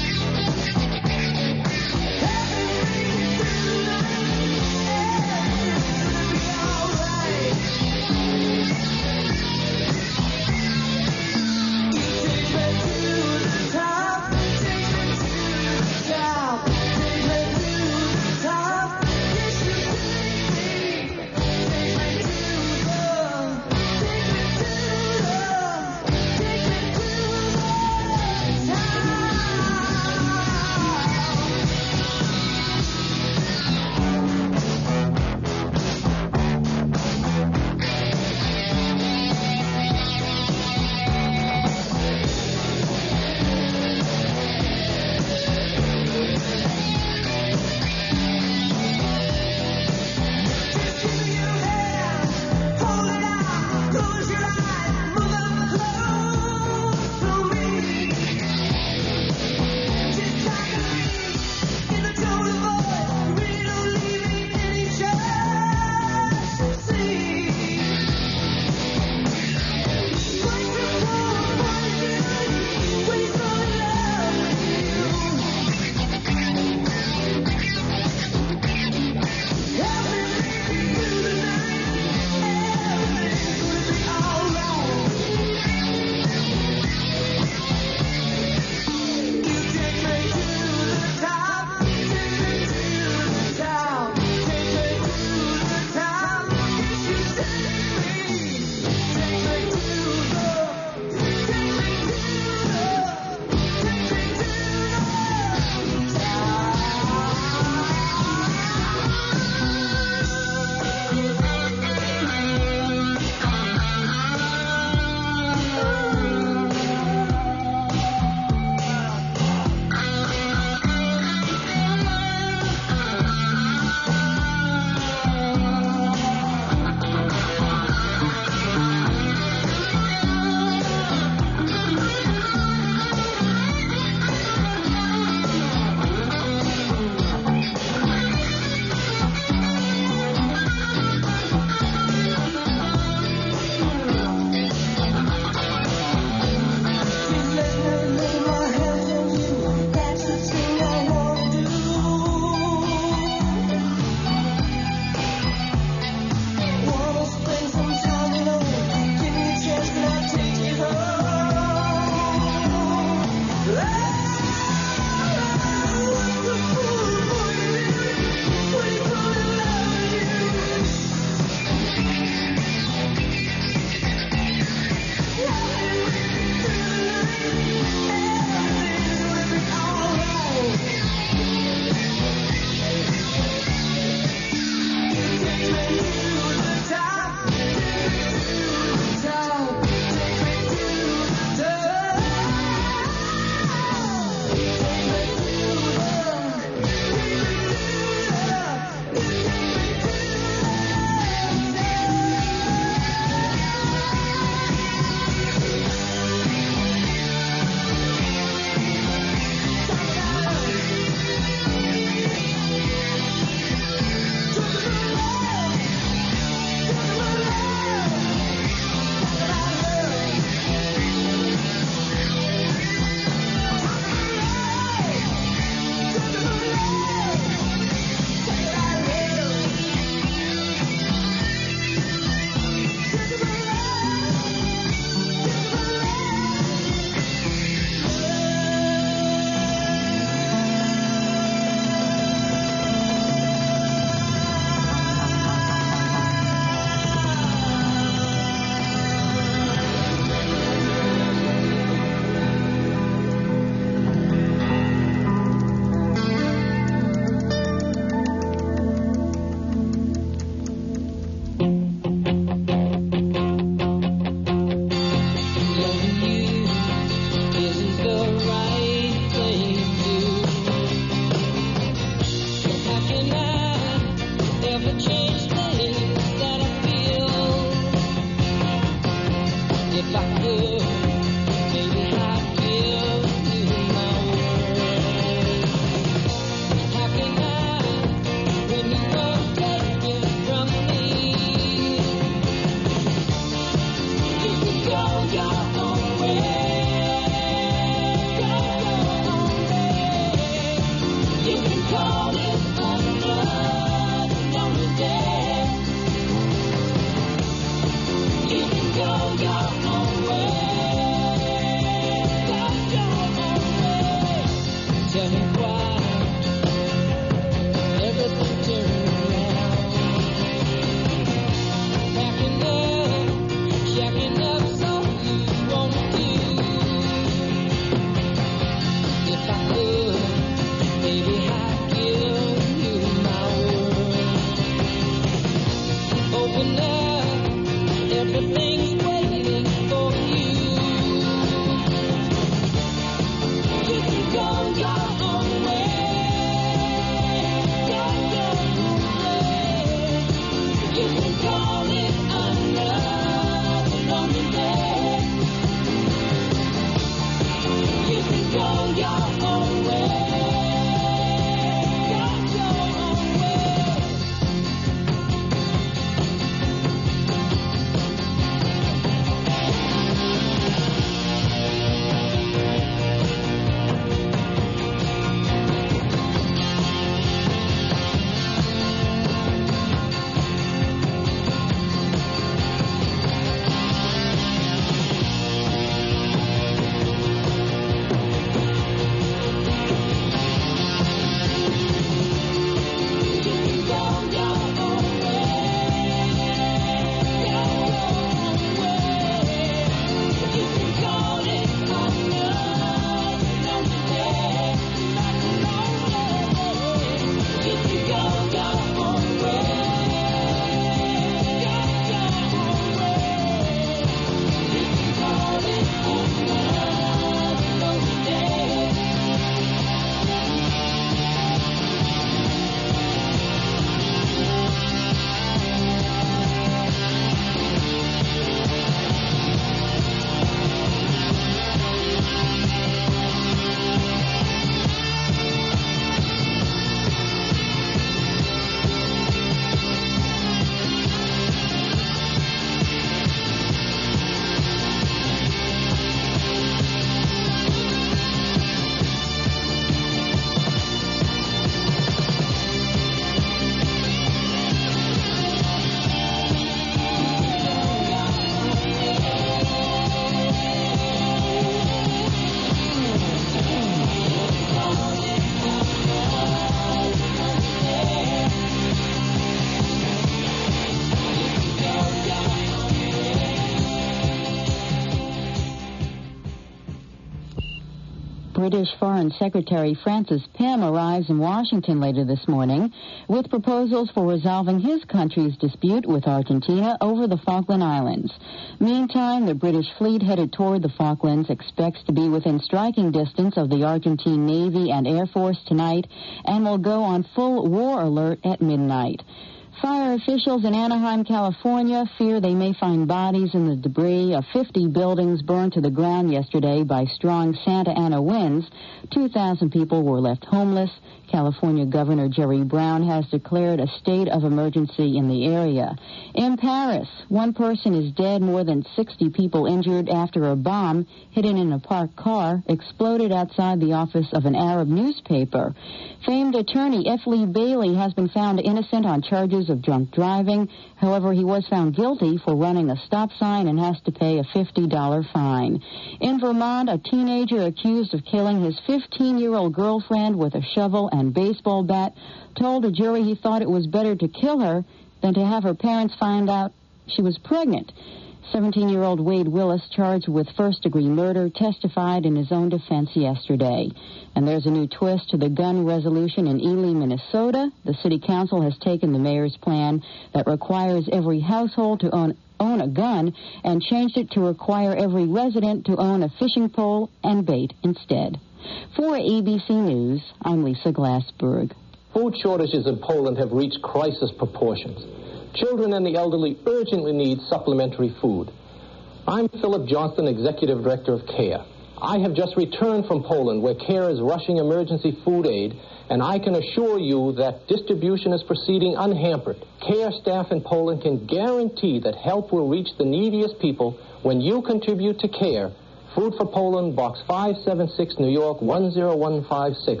British Foreign Secretary Francis Pym arrives in Washington later this morning with proposals for resolving his country's dispute with Argentina over the Falkland Islands. Meantime, the British fleet headed toward the Falklands expects to be within striking distance of the Argentine Navy and Air Force tonight and will go on full war alert at midnight. Fire officials in Anaheim, California, fear they may find bodies in the debris of fifty buildings burned to the ground yesterday by strong Santa Ana winds. two thousand people were left homeless. California Governor Jerry Brown has declared a state of emergency in the area. In Paris, one person is dead, more than sixty people injured after a bomb hidden in a parked car exploded outside the office of an Arab newspaper. Famed attorney F. Lee Bailey has been found innocent on charges of drunk driving. However, he was found guilty for running a stop sign and has to pay a fifty dollars fine. In Vermont, a teenager accused of killing his fifteen-year-old girlfriend with a shovel and baseball bat told a jury he thought it was better to kill her than to have her parents find out she was pregnant. seventeen-year-old Wade Willis, charged with first-degree murder, testified in his own defense yesterday. And there's a new twist to the gun resolution in Ely, Minnesota. The city council has taken the mayor's plan that requires every household to own own a gun and changed it to require every resident to own a fishing pole and bait instead. For A B C News, I'm Lisa Glassberg. Food shortages in Poland have reached crisis proportions. Children and the elderly urgently need supplementary food. I'm Philip Johnston, Executive Director of CARE. I have just returned from Poland, where CARE is rushing emergency food aid, and I can assure you that distribution is proceeding unhampered. CARE staff in Poland can guarantee that help will reach the neediest people when you contribute to CARE. Food for Poland, Box five seven six, New York, one zero one five six.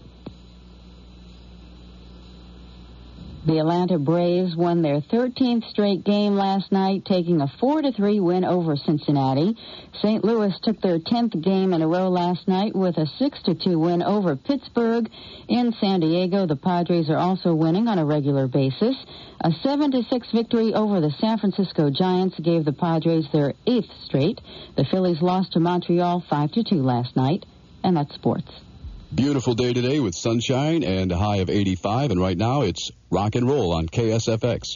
The Atlanta Braves won their thirteenth straight game last night, taking a four to three win over Cincinnati. Saint Louis took their tenth game in a row last night with a six to two win over Pittsburgh. In San Diego, the Padres are also winning on a regular basis. A seven to six victory over the San Francisco Giants gave the Padres their eighth straight. The Phillies lost to Montreal five to two last night. And that's sports. Beautiful day today with sunshine and a high of eighty-five, and right now it's rock and roll on K S F X.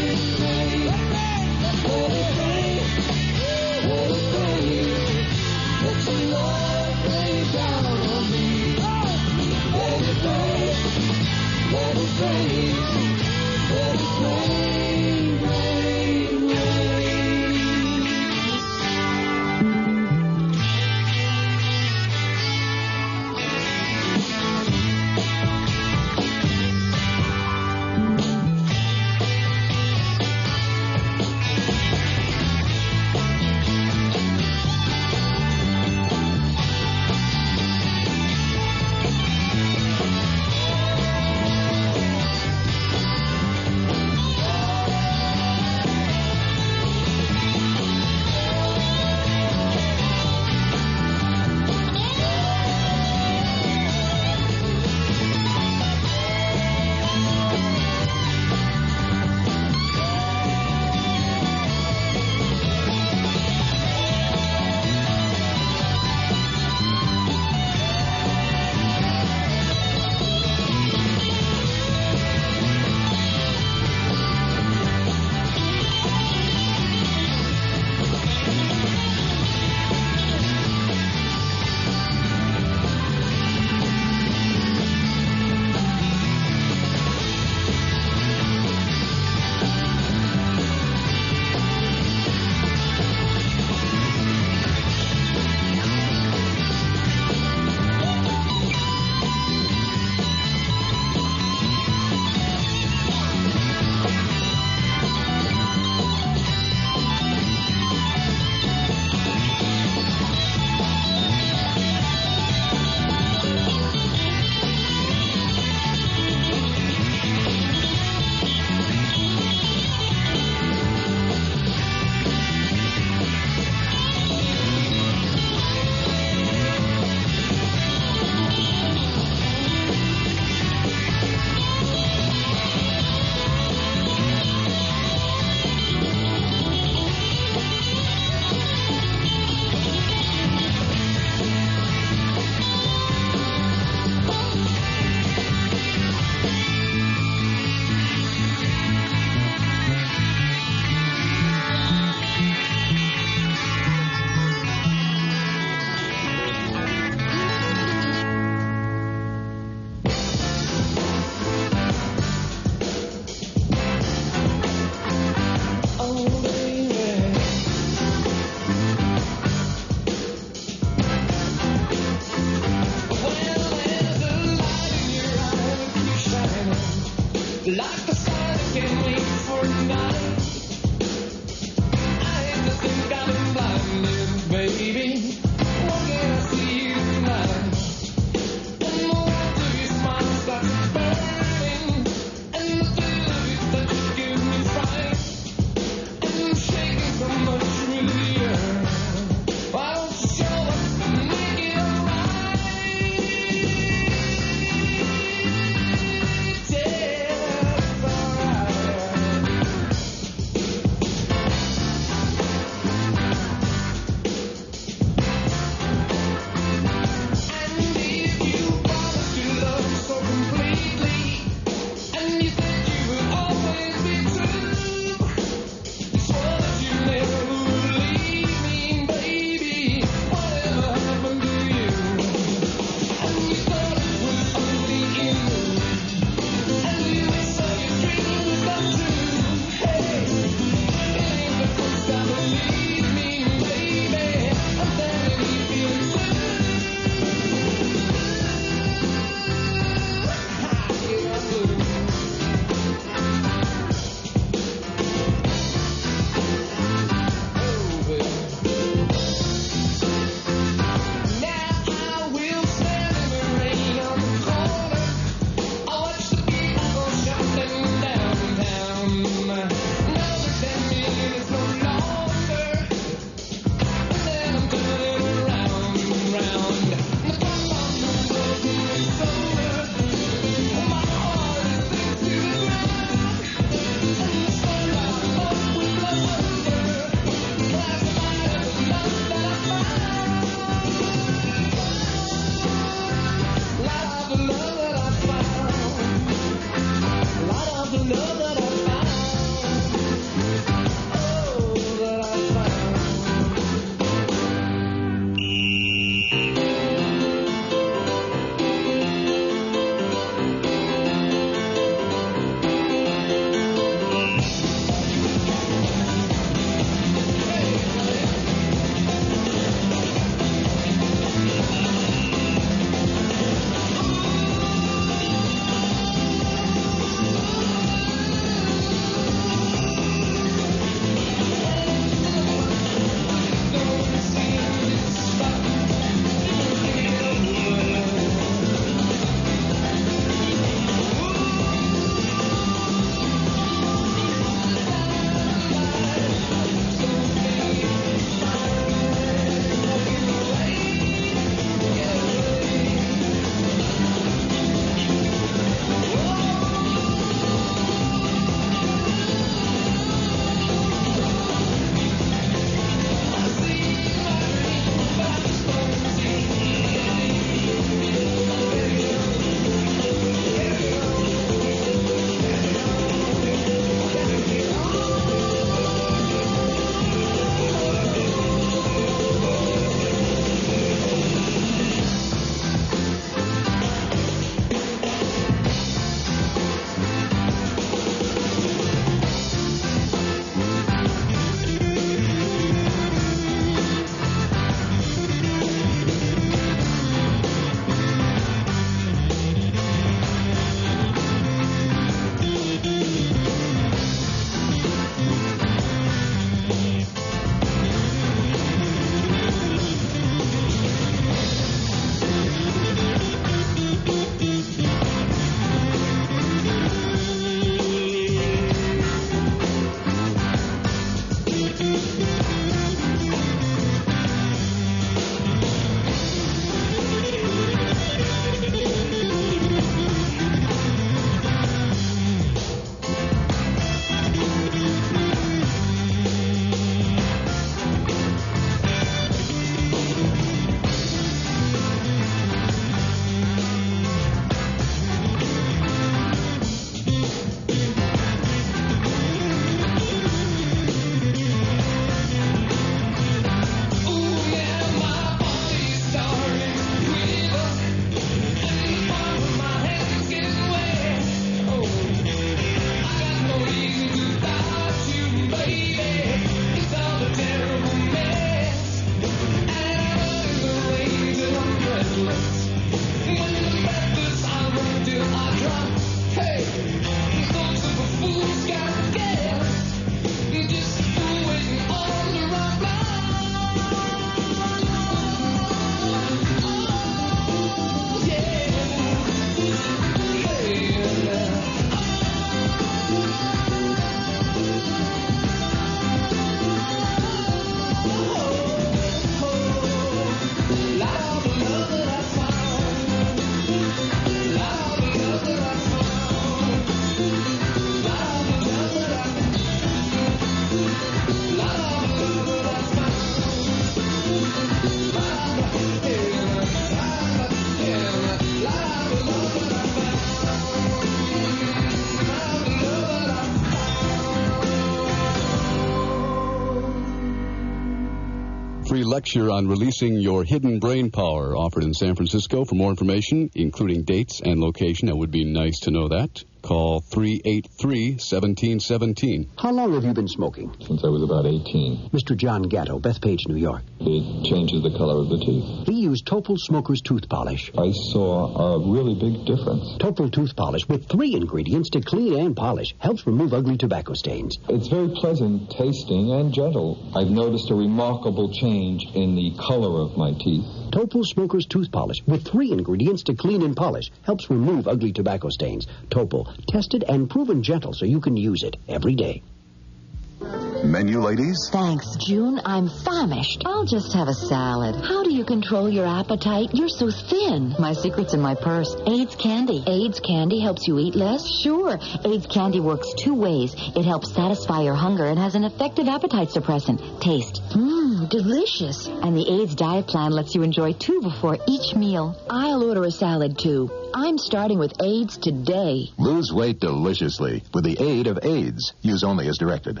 lecture on releasing your hidden brain power offered in San Francisco. For more information, including dates and location, it would be nice to know that. Call three eight three, one seven one seven. How long have you been smoking? Since I was about eighteen. Mister John Gatto, Bethpage, New York. It changes the color of the teeth. He used Topol Smoker's tooth polish. I saw a really big difference. Topol tooth polish with three ingredients to clean and polish helps remove ugly tobacco stains. It's very pleasant tasting and gentle. I've noticed a remarkable change in the color of my teeth. Topol Smoker's tooth polish with three ingredients to clean and polish helps remove ugly tobacco stains. Topol, tested and proven gentle so you can use it every day. Menu, ladies? Thanks, June. I'm famished. I'll just have a salad. How do you control your appetite? You're so thin. My secret's in my purse. AIDS Candy. AIDS Candy helps you eat less? Sure. AIDS Candy works two ways. It helps satisfy your hunger and has an effective appetite suppressant. Taste. Mmm, delicious. And the AIDS Diet Plan lets you enjoy two before each meal. I'll order a salad, too. I'm starting with AIDS today. Lose weight deliciously with the aid of AIDS. Use only as directed.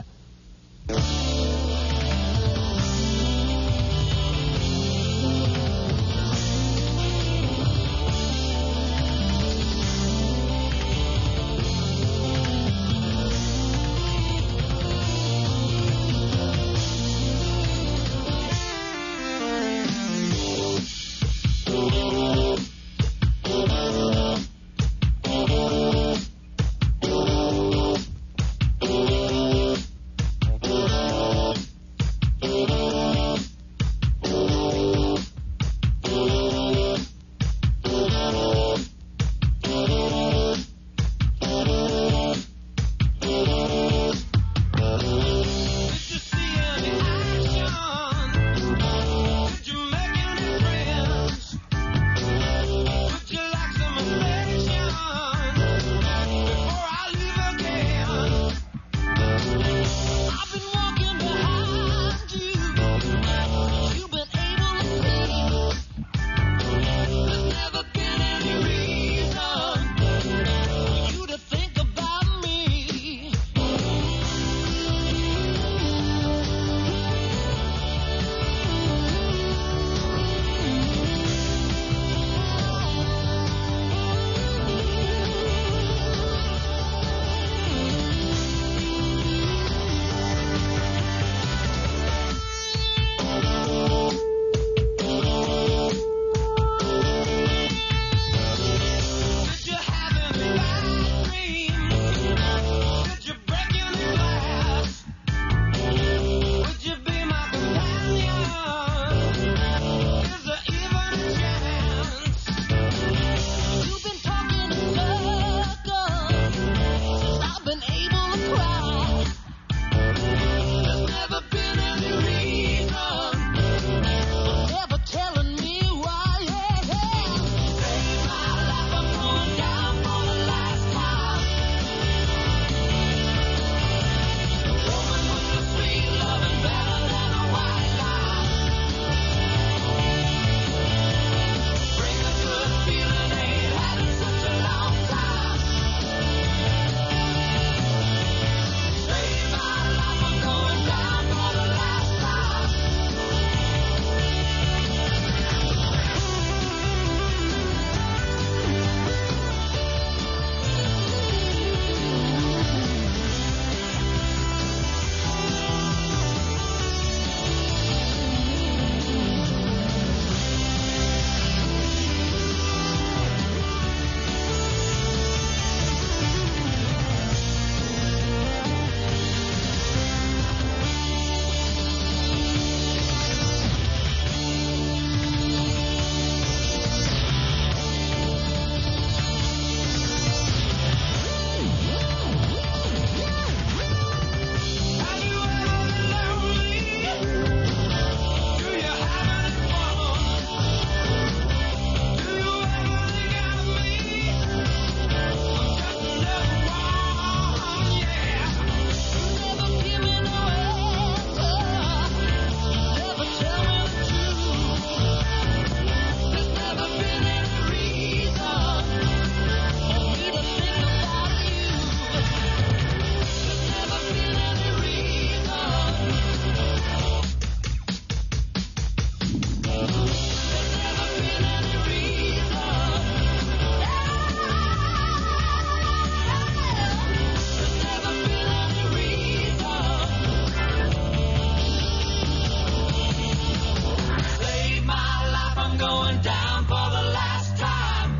going down for the last time.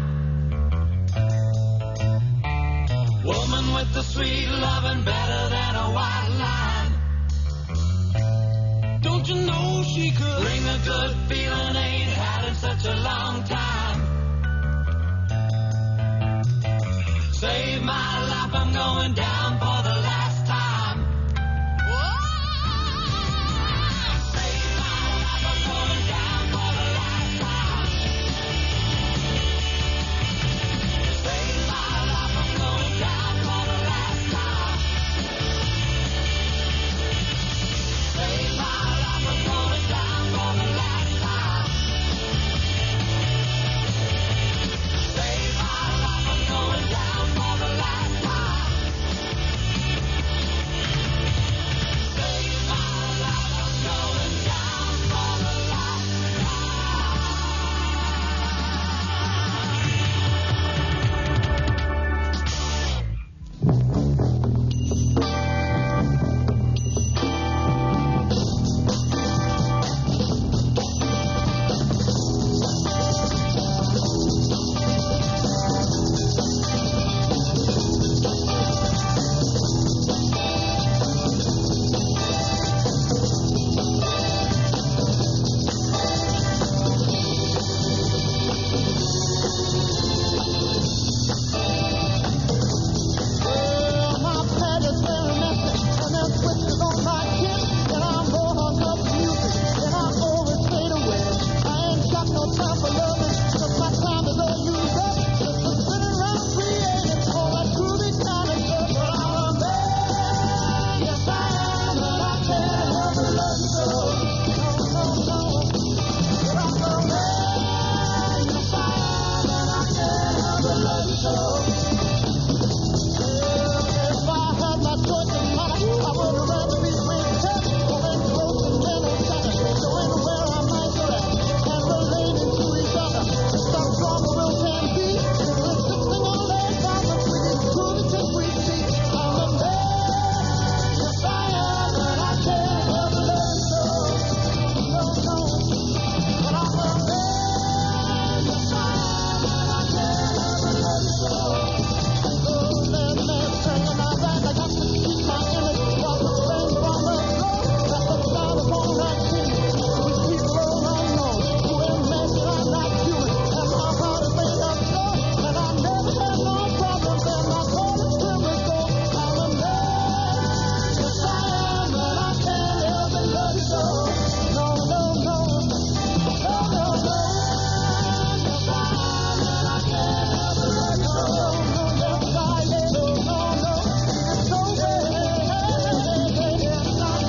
Woman with the sweet loving better than a white line. Don't you know she could bring a good feeling, ain't had in such a long time. Save my life, I'm going down for the last time. Save my life, I'm going down for the last time. Save my life, I'm going down for the last time. Save my life, I'm going down for the last time. Save my life, I'm going down for the last time. Save my life, I'm going down for the last Well, my pad is very messy, and there's switches on my kit, and I'm more hung up with music than I've always stayed away. I ain't got no time for loving, 'cause my time is all used up. Just a sitting around creating all that groovy kind of stuff. But I'm a man, yes I am, and I can't help but love you so. No, no, no. But I'm a man, yes I am, and I can't help but love you so. If I had my choice in life, I would rather be with Ted or in close and gentle Santa, going where I might go at, and relating to each other. Some drama will can be, insisting on their father, bringing groovy to sweet tea. I'm a man, yes I am, and I can't help but love you so. No, no, but I'm a man, yes I am, and I can't help but love you so. Oh, let me sing in my band, I got to keep my image while the rain from the floor. That's the sound of all that king, which people all I know, who imagine I'm not human, and my heart is made of stone, and I never had no problems, and my heart is filled with gold. I'm a man, yes I am, and I can't help but love you so. No, no, no, no, no, no. Yes I am, and I can't help but love you so. No, yes I am, no, no, no. It's so bad. Yes I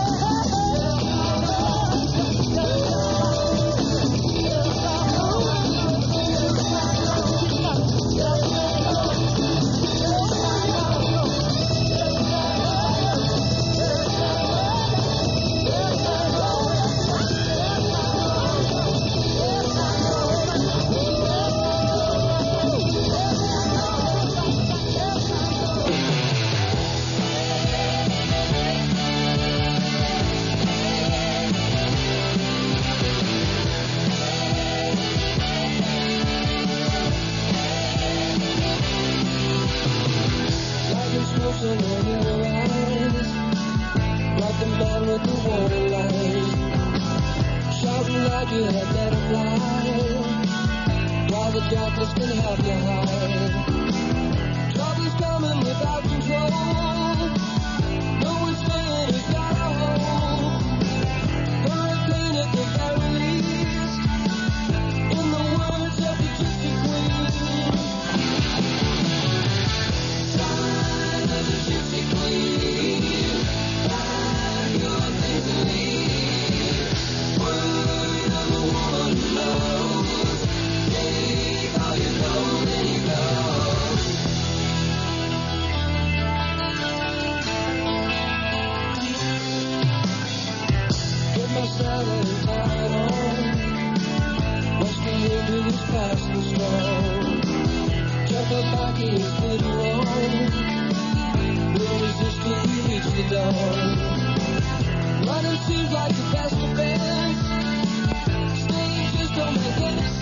Like it's smoking in your eyes, like the man with the waterline, shouting like you had better fly, while the darkness can help you hide. Trouble's coming without control, no one's staying, it's got a hold. Hurricane at the very least, in the words of the Gypsy Queen. Sign of the Gypsy Queen, pack your things and leave. Word of a woman who knows, take all your gold and you go. Get my saddle and tie it on, Western winter is fast and strong. Czechoslovakia is pretty wrong, we'll resist till we reach the dawn. Running seems like the best defense, staying just don't make any sense.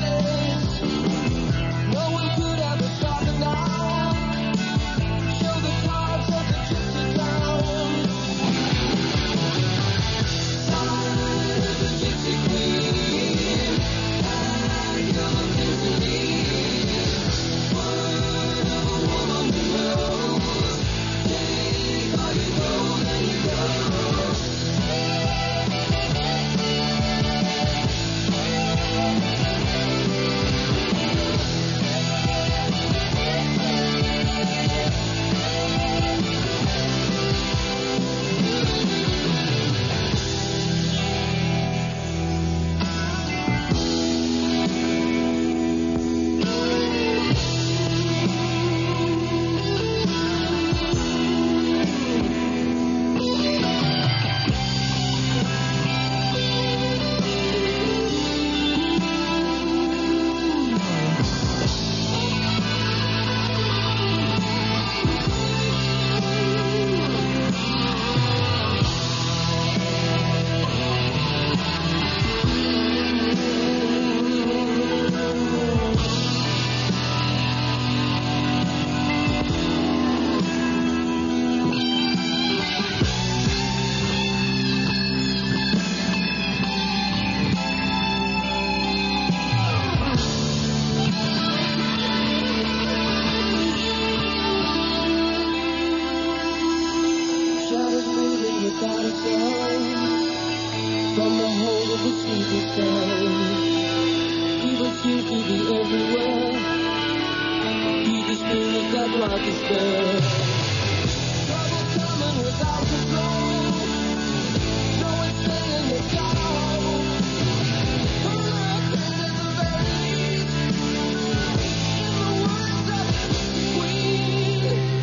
like a spell. Trouble coming without control. No one's saying they gotta hold. Hurricane is the very least. In the words of the Queen.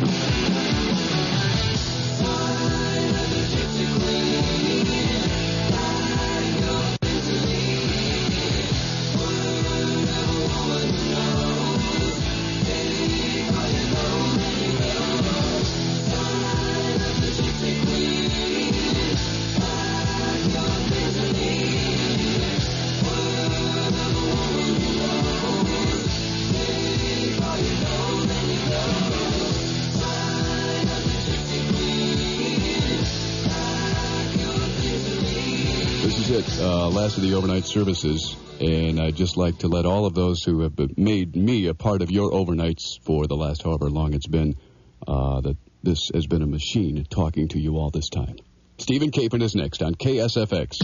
Sign of the Gypsy Queen. Hide your misery. Word of a woman who knows. Take all you know, let it go. Sign of the Gypsy Queen. Hide your misery. Word of a woman who knows. Take all you know, let it go. Sign of the Gypsy Queen. Hide your misery. This is it, uh, last of the overnight services, and I'd just like to let all of those who have been- made me a part of your overnights for the last however long it's been, uh, that this has been a machine talking to you all this time. Stephen Capon is next on K S F X.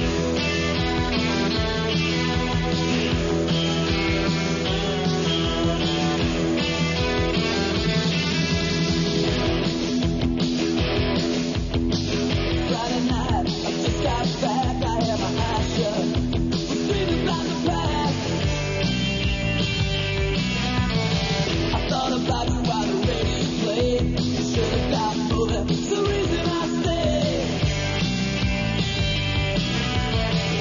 Friday night, I just got back. I had my eyes shut. Was dreaming about the past. I thought about you while the radio played. You should have got moving. It's the reason I stayed.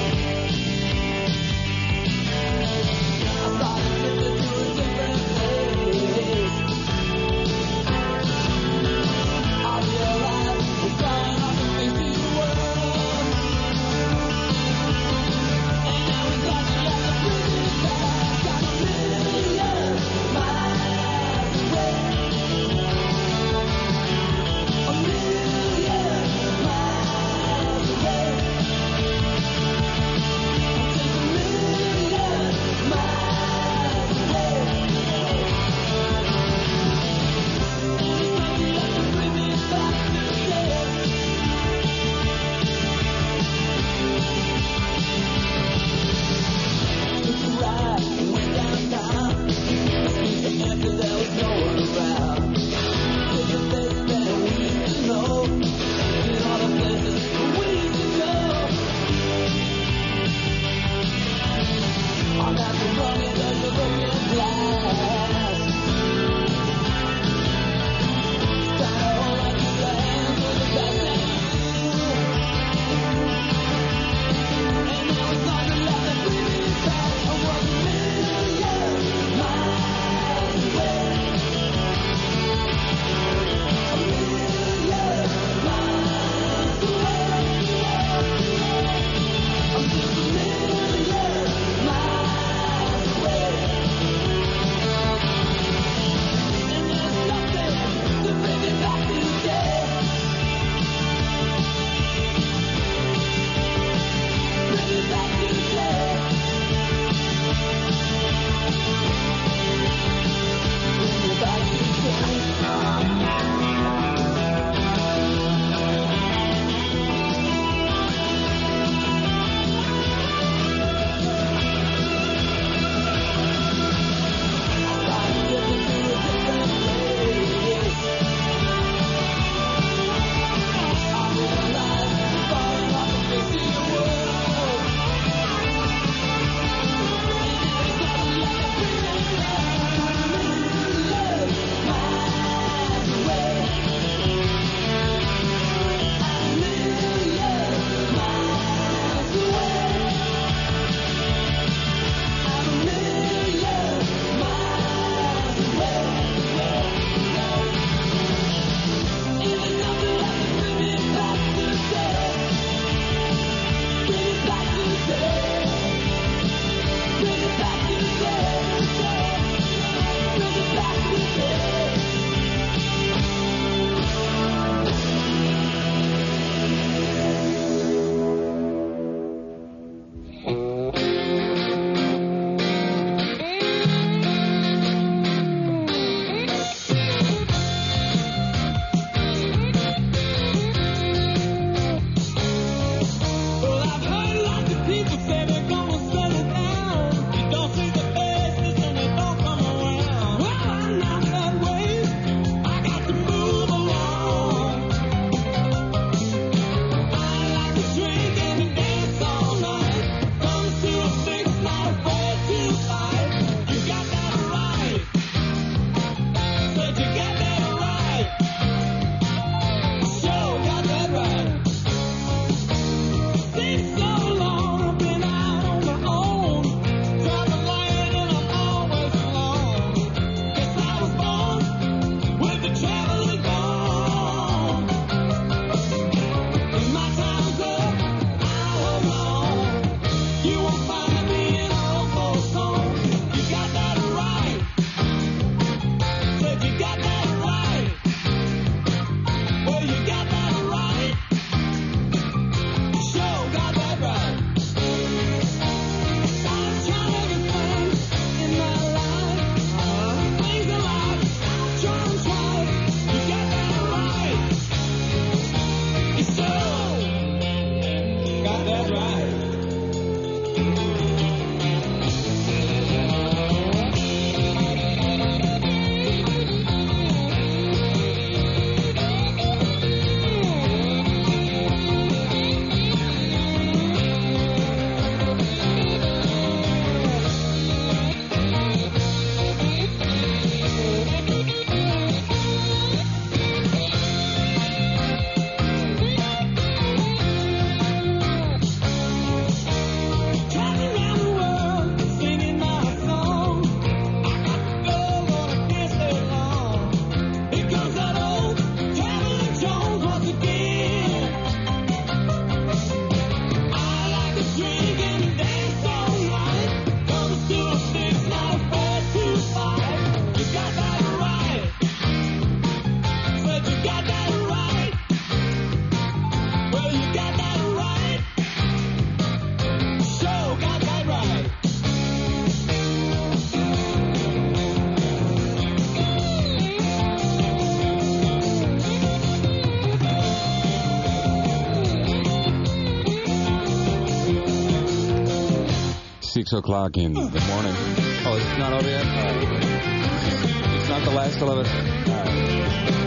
six o'clock in the morning. Oh, it's not over yet? All right. It's not the last eleven? All right.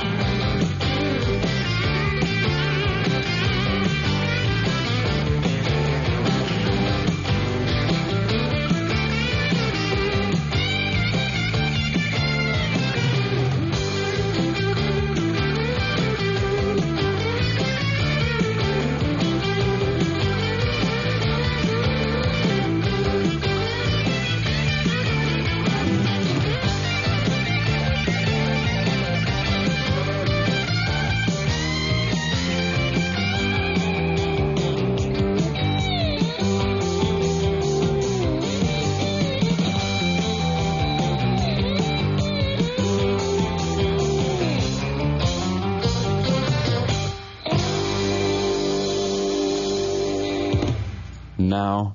Now.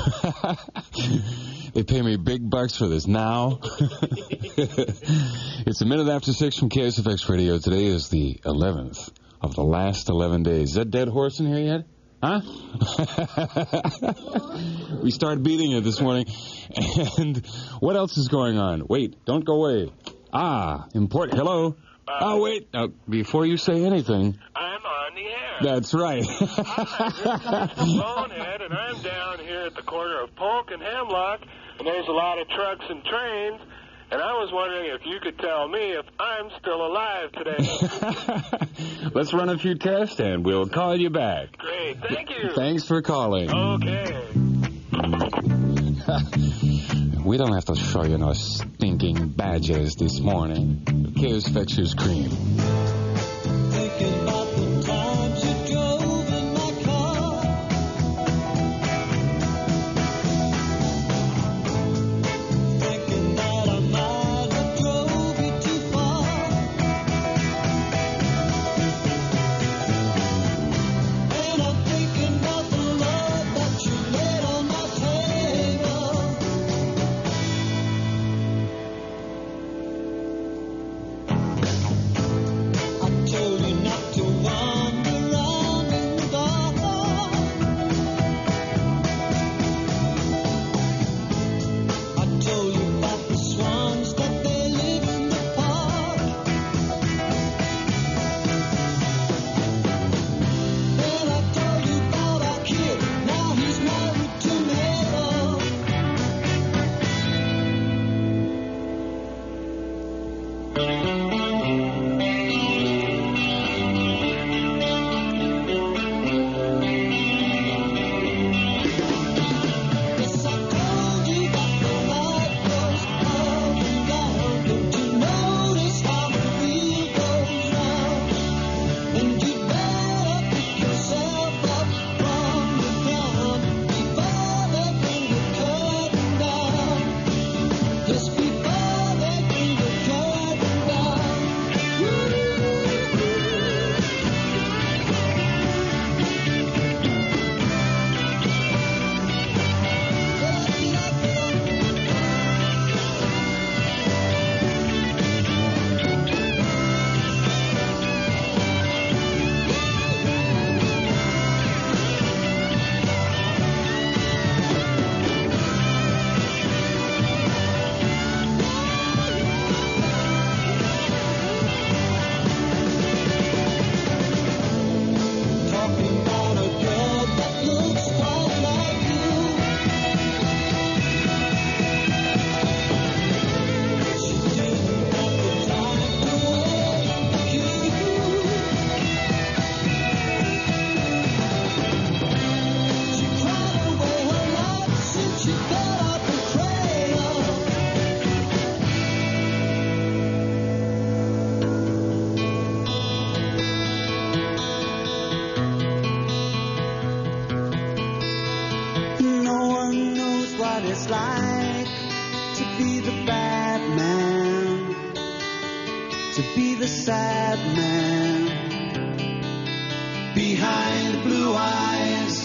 They pay me big bucks for this now. It's a minute after six from K S F X Radio. Today is the eleventh of the last eleven days. Is that dead horse in here yet? Huh? We started beating it this morning. And what else is going on? Wait, don't go away. Ah, important. Hello? Uh, oh, wait. Now, before you say anything. I'm on the air. That's right. Hi, this is Bonehead, and I'm down here at the corner of Polk and Hemlock, and there's a lot of trucks and trains, and I was wondering if you could tell me if I'm still alive today. Let's run a few tests, and we'll call you back. Great. Thank you. Thanks for calling. Okay. We don't have to show you no stinking badges this morning. Here's Fetcher's Cream. Thinking about the times you drove in my car. Thinking that I might have drove you too far. And I'm thinking about the love that you laid on my table. I told you not to wander around in the dark. I told you about the swans that they live in the park. And I told you about our kid. Now he's married to Mabel. Yes, I told you that the light goes up and down. Don't you notice how the wheel goes round? And you better pick yourself up from the ground before they bring the curtain down. Just before they bring the curtain down. Talking about a girl that looks quite like you. She didn't have the time to wait you. She cried away her life since she got off the cradle. No one knows what it's like to be the bad man, to be the sad man behind the blue eyes.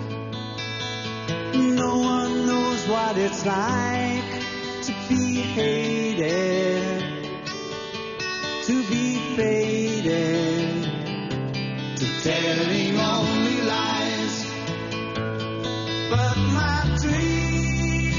No one knows what it's like to be hated, to be faded, to telling only lies. But my dreams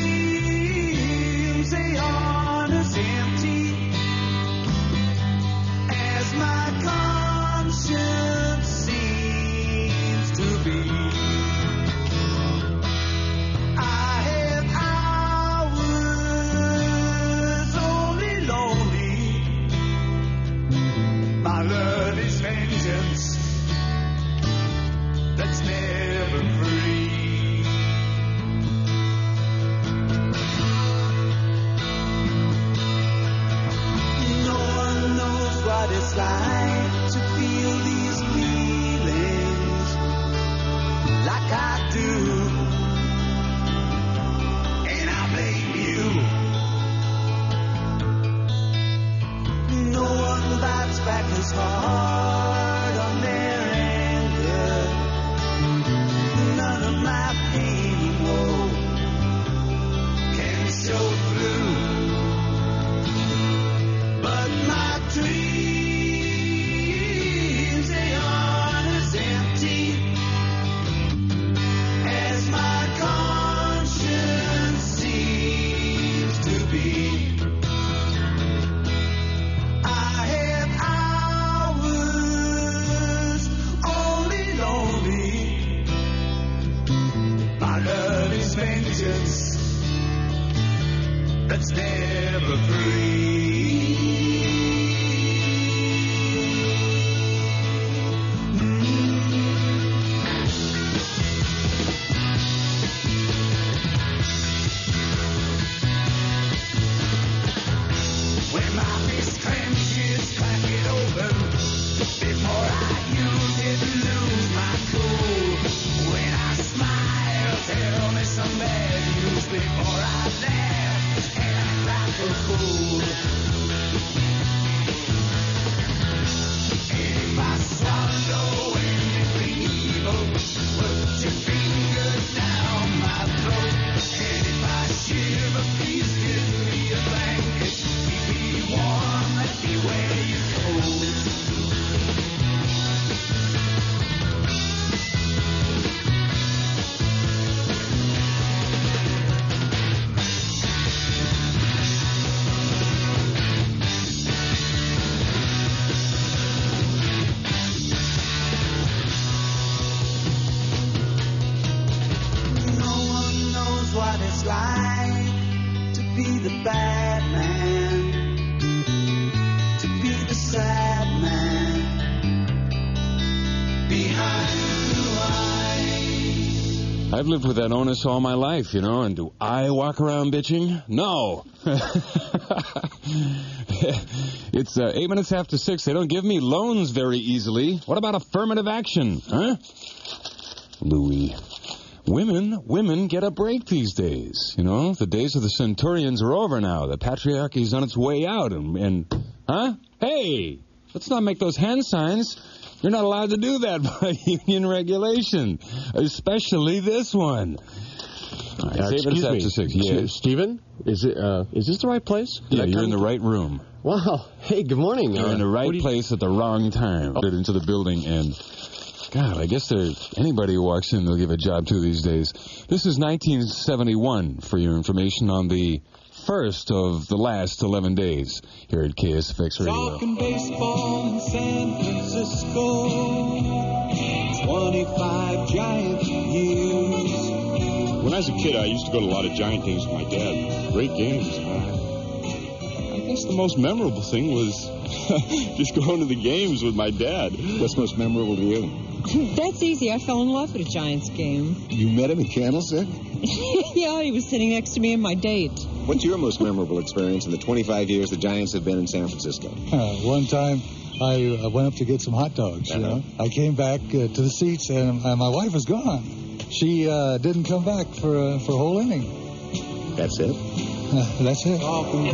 I've lived with that onus all my life, you know, and do I walk around bitching? No. It's uh, eight minutes after six. They don't give me loans very easily. What about affirmative action, huh? Louis. Women, women get a break these days, you know. The days of the centurions are over now. The patriarchy's on its way out, and, and huh? Hey, let's not make those hand signs. You're not allowed to do that by union regulation, especially this one. All right, Uh, save it excuse after me, six. St- Yes. Stephen, is it? Uh, is this the right place? Did Yeah, I you're come in the to- right room. Wow. Hey, good morning. You're Uh, in the right what do you- place at the wrong time. Get into the building, and God, I guess there anybody who walks in, they'll give a job to these days. This is nineteen seventy-one. For your information on the first of the last eleven days here at K S F X Radio. Talking baseball in San Francisco, twenty-five Giant years. When I was a kid, I used to go to a lot of Giant games with my dad. Great games. Uh, I guess the most memorable thing was just going to the games with my dad. What's most memorable to you? That's easy. I fell in love at a Giants game. You met him in Candlestick? Yeah, he was sitting next to me on my date. What's your most memorable experience in the twenty-five years the Giants have been in San Francisco? Uh, one time, I uh, went up to get some hot dogs, you know. I came back uh, to the seats, and uh, my wife was gone. She uh, didn't come back for, uh, for a whole inning. That's it? Uh, that's it. Talking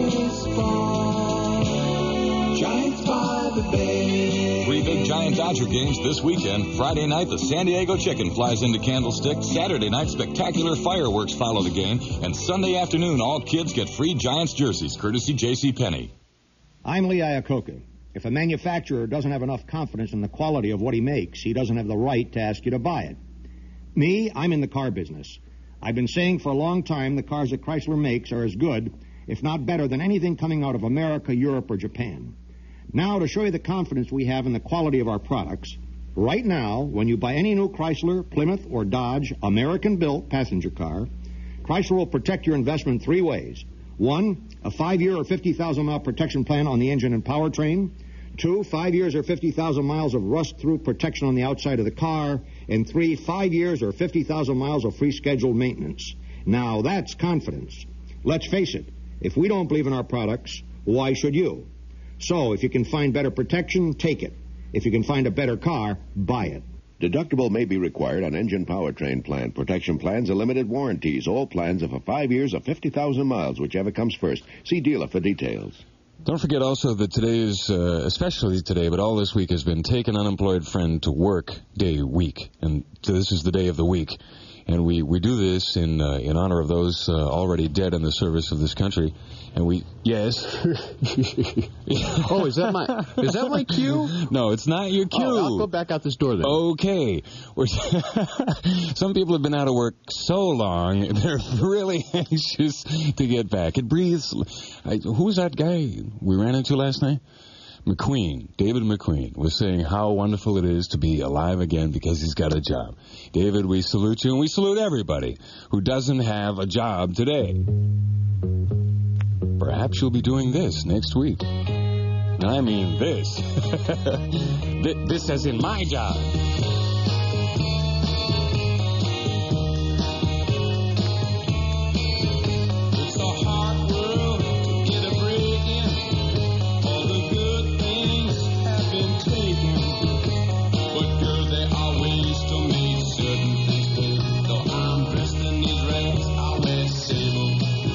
baseball, Giants by the bay. Three big Giant Dodger games this weekend. Friday night, the San Diego Chicken flies into Candlestick. Saturday night, spectacular fireworks follow the game. And Sunday afternoon, all kids get free Giants jerseys, courtesy J C Penney. I'm Lee Iacocca. If a manufacturer doesn't have enough confidence in the quality of what he makes, he doesn't have the right to ask you to buy it. Me, I'm in the car business. I've been saying for a long time the cars that Chrysler makes are as good, if not better, than anything coming out of America, Europe, or Japan. Now, to show you the confidence we have in the quality of our products, right now, when you buy any new Chrysler, Plymouth, or Dodge American-built passenger car, Chrysler will protect your investment three ways. One, a five-year or fifty thousand mile protection plan on the engine and powertrain. Two, five years or fifty thousand miles of rust-through protection on the outside of the car. And three, five years or fifty thousand miles of free scheduled maintenance. Now, that's confidence. Let's face it, if we don't believe in our products, why should you? So, if you can find better protection, take it. If you can find a better car, buy it. Deductible may be required on engine powertrain plan. Protection plans are limited warranties. All plans are for five years or fifty thousand miles, whichever comes first. See dealer for details. Don't forget also that today is, uh, especially today, but all this week has been Take an Unemployed Friend to Work Day week. And so this is the day of the week. And we, we do this in uh, in honor of those uh, already dead in the service of this country. And we, yes. Oh, is that my is that my cue? No, it's not your cue. Oh, I'll go back out this door then. Okay. We're some people have been out of work so long, they're really anxious to get back. It breathes. I, who was that guy we ran into last night? McQueen, David McQueen, was saying how wonderful it is to be alive again because he's got a job. David, we salute you, and we salute everybody who doesn't have a job today. Perhaps you'll be doing this next week. I mean this. This as in my job. It's a hard world to get a break in. All the good things have been taken. But girl, there are ways to make certain things pay. Though I'm dressed in these rags, I wear sable.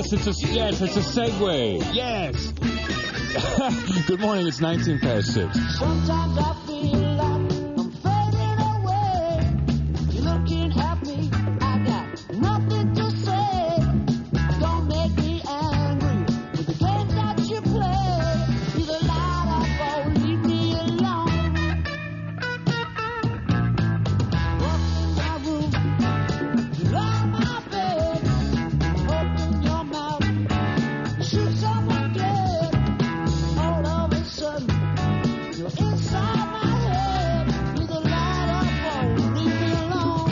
Yes, it's a yes, it's a Segway. Yes. Good morning. It's nineteen past six. Sometimes I feel like I'm fading away. You're looking at me, I got nothing to say. Don't make me angry with the games that you play. Either light up or leave me alone. Walk in my room, you lie on my bed. Open your mouth, shoot someone dead. All of a sudden, you're inside my head. Either light up or leave me alone.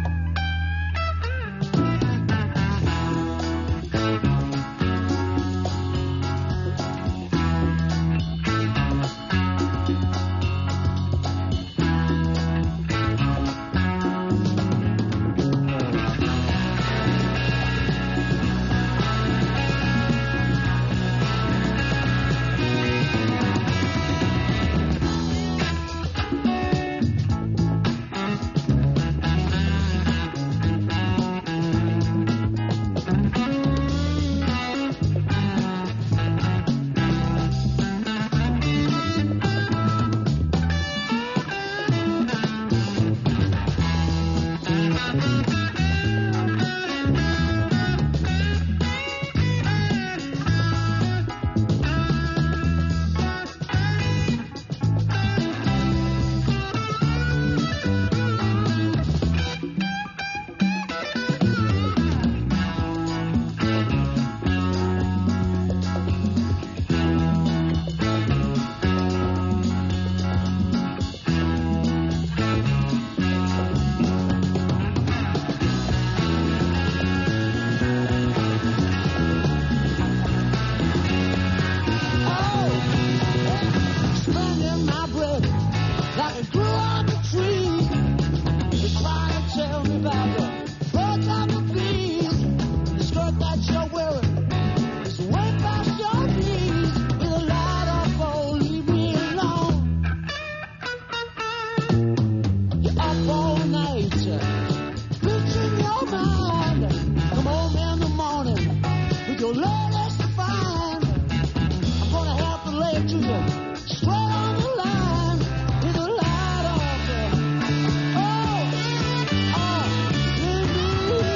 Spending my breath like it grew on the tree. You're trying to tell me about the birds and the bees. The skirt that you're wearing is way past your knees. With a light up, oh, leave me alone. You're up all night, picturing your mind. Come home in the morning with your latest find. I'm gonna have to lay it to you straight on the line with a light up. Oh, oh, leave me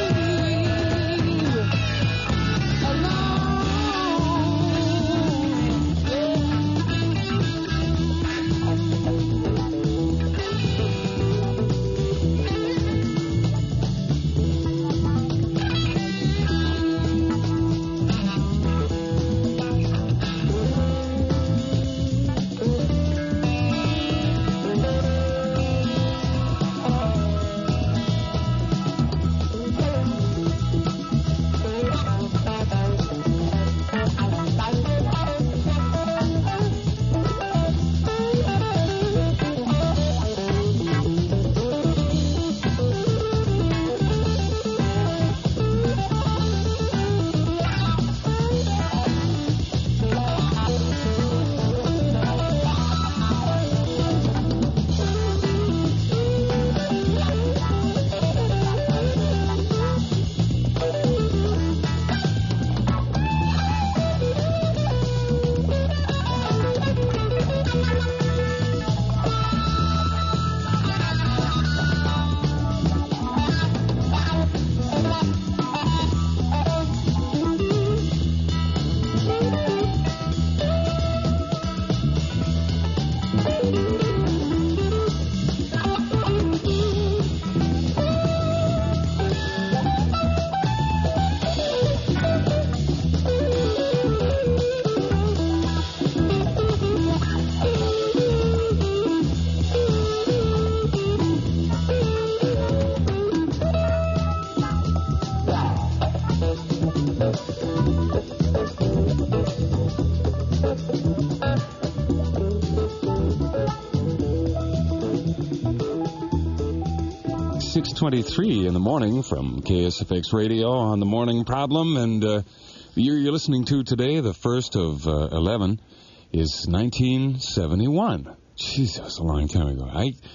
six twenty-three in the morning from K S F X Radio on the Morning Problem. And uh, the year you're listening to today, the first of uh, eleven, is nineteen seventy-one. Jeez, that was a long time ago. I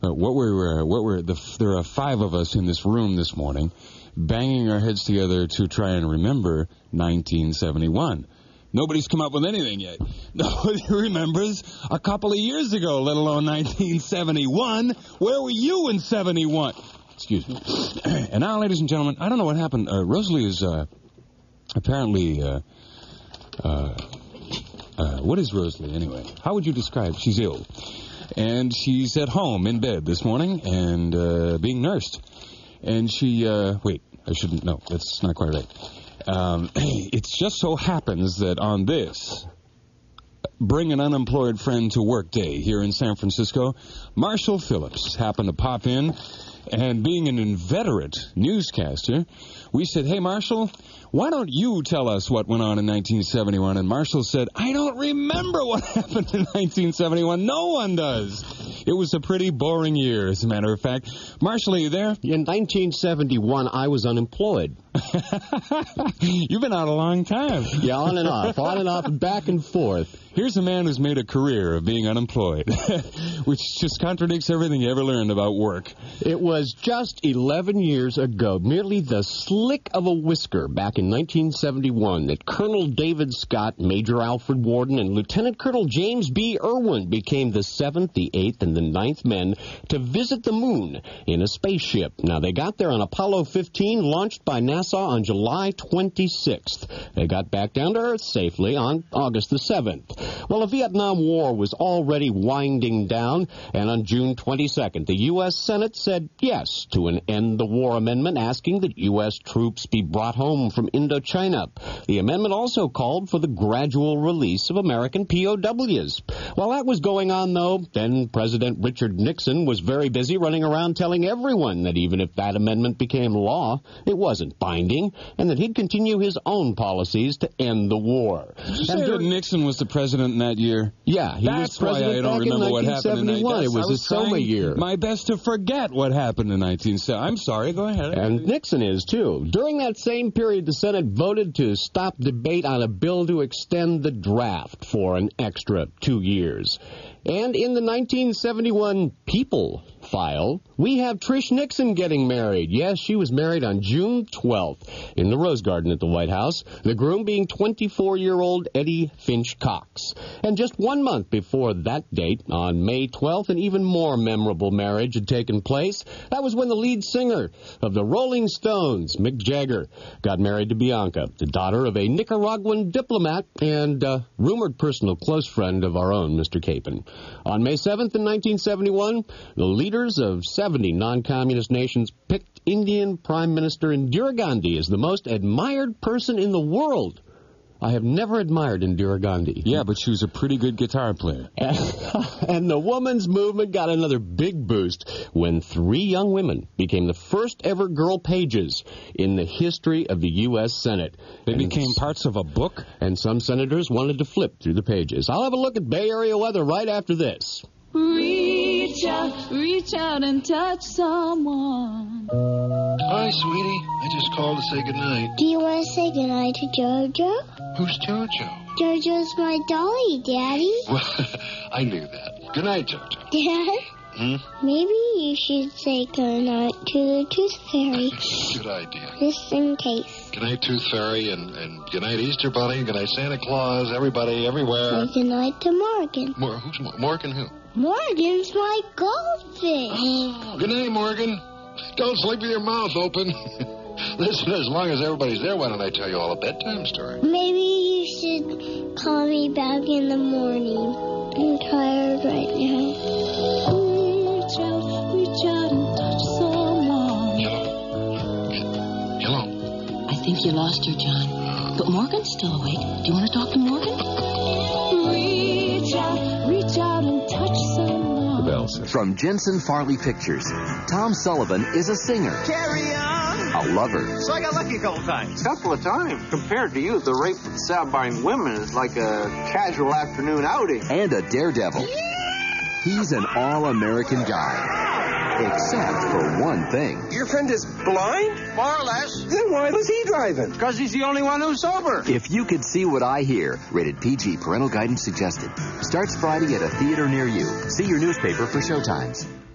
uh, what were uh, what were the there are five of us in this room this morning, banging our heads together to try and remember nineteen seventy-one. Nobody's come up with anything yet. Nobody remembers a couple of years ago, let alone nineteen seventy-one. Where were you in seventy-one? Excuse me. And now, ladies and gentlemen, I don't know what happened. Uh, Rosalie is uh, apparently. Uh, uh, uh, what is Rosalie anyway? How would you describe? She's ill. And she's at home in bed this morning and uh, being nursed. And she, uh, wait, I shouldn't, no, that's not quite right. Um, it just so happens that on this Bring an Unemployed Friend to Work Day here in San Francisco, Marshall Phillips happened to pop in, and being an inveterate newscaster, we said, hey, Marshall, why don't you tell us what went on in nineteen seventy-one? And Marshall said, I don't remember what happened in nineteen seventy-one. No one does. It was a pretty boring year, as a matter of fact. Marshall, are you there? In nineteen seventy-one, I was unemployed. You've been out a long time. Yeah, on and off, on and off, back and forth. Here's a man who's made a career of being unemployed, which just contradicts everything you ever learned about work. It was just eleven years ago, merely the slick of a whisker back in nineteen seventy-one, that Colonel David Scott, Major Alfred Worden, and Lieutenant Colonel James B. Irwin became the seventh, the eighth, and the ninth men to visit the moon in a spaceship. Now, they got there on Apollo fifteen, launched by NASA on July twenty-sixth. They got back down to Earth safely on August the seventh. Well, the Vietnam War was already winding down, and on June twenty-second, the U S Senate said yes to an end-the-war amendment asking that U S troops be brought home from Indochina. The amendment also called for the gradual release of American P O Ws. While that was going on, though, then President Richard Nixon was very busy running around telling everyone that even if that amendment became law, it wasn't binding, and that he'd continue his own policies to end the war. Did you say that Nixon was the president in that year? Yeah, he That's was president why I don't back remember in what happened in nineteen seventy-one. It was, was a Soma year. My best to forget what happened in nineteen seventy. I'm sorry, go ahead. And Nixon is, too. During that same period, the Senate voted to stop debate on a bill to extend the draft for an extra two years. And in the nineteen seventy-one People file, we have Trish Nixon getting married. Yes, she was married on June twelfth in the Rose Garden at the White House, the groom being twenty-four-year-old Eddie Finch Cox. And just one month before that date, on May twelfth, an even more memorable marriage had taken place. That was when the lead singer of the Rolling Stones, Mick Jagger, got married to Bianca, the daughter of a Nicaraguan diplomat and uh, rumored personal close friend of our own, Mister Capon. On May seventh in nineteen seventy-one, the leaders of seventy non-communist nations picked Indian Prime Minister Indira Gandhi as the most admired person in the world. I have never admired Indira Gandhi. Yeah, but she was a pretty good guitar player. And the women's movement got another big boost when three young women became the first ever girl pages in the history of the U S Senate. They and became parts of a book? And some senators wanted to flip through the pages. I'll have a look at Bay Area weather right after this. Reach out, reach out and touch someone. Hi, sweetie. I just called to say goodnight. Do you want to say goodnight to Jojo? Who's Jojo? Jojo's my dolly, Daddy. Well, I knew that. Good night, Jojo. Dad? Hmm? Maybe you should say goodnight to the Tooth Fairy. Good idea. Just in case. Good night, Tooth Fairy, and, and good night, Easter Bunny. Good night, Santa Claus. Everybody, everywhere. Say good night to Morgan. Mor- who's Mor- Morgan? Who? Morgan's my goldfish. Oh, good night, Morgan. Don't sleep with your mouth open. Listen, as long as everybody's there, why don't I tell you all a bedtime story? Maybe you should call me back in the morning. I'm tired right now. Reach out, reach out and touch someone. Hello. Hello. I think you lost her, John. But Morgan's still awake. Do you want to talk to Morgan? Reach out, reach out and touch someone. From Jensen Farley Pictures, Tom Sullivan is a singer. Carry on. A lover. So I got lucky a couple times. A couple of times. Compared to you, the rape of Sabine women is like a casual afternoon outing. And a daredevil. He's an all-American guy. Except for one thing. Your friend is blind? More or less. Then why was he driving? Because he's the only one who's sober. If You Could See What I Hear, rated P G, parental guidance suggested. Starts Friday at a theater near you. See your newspaper for showtimes.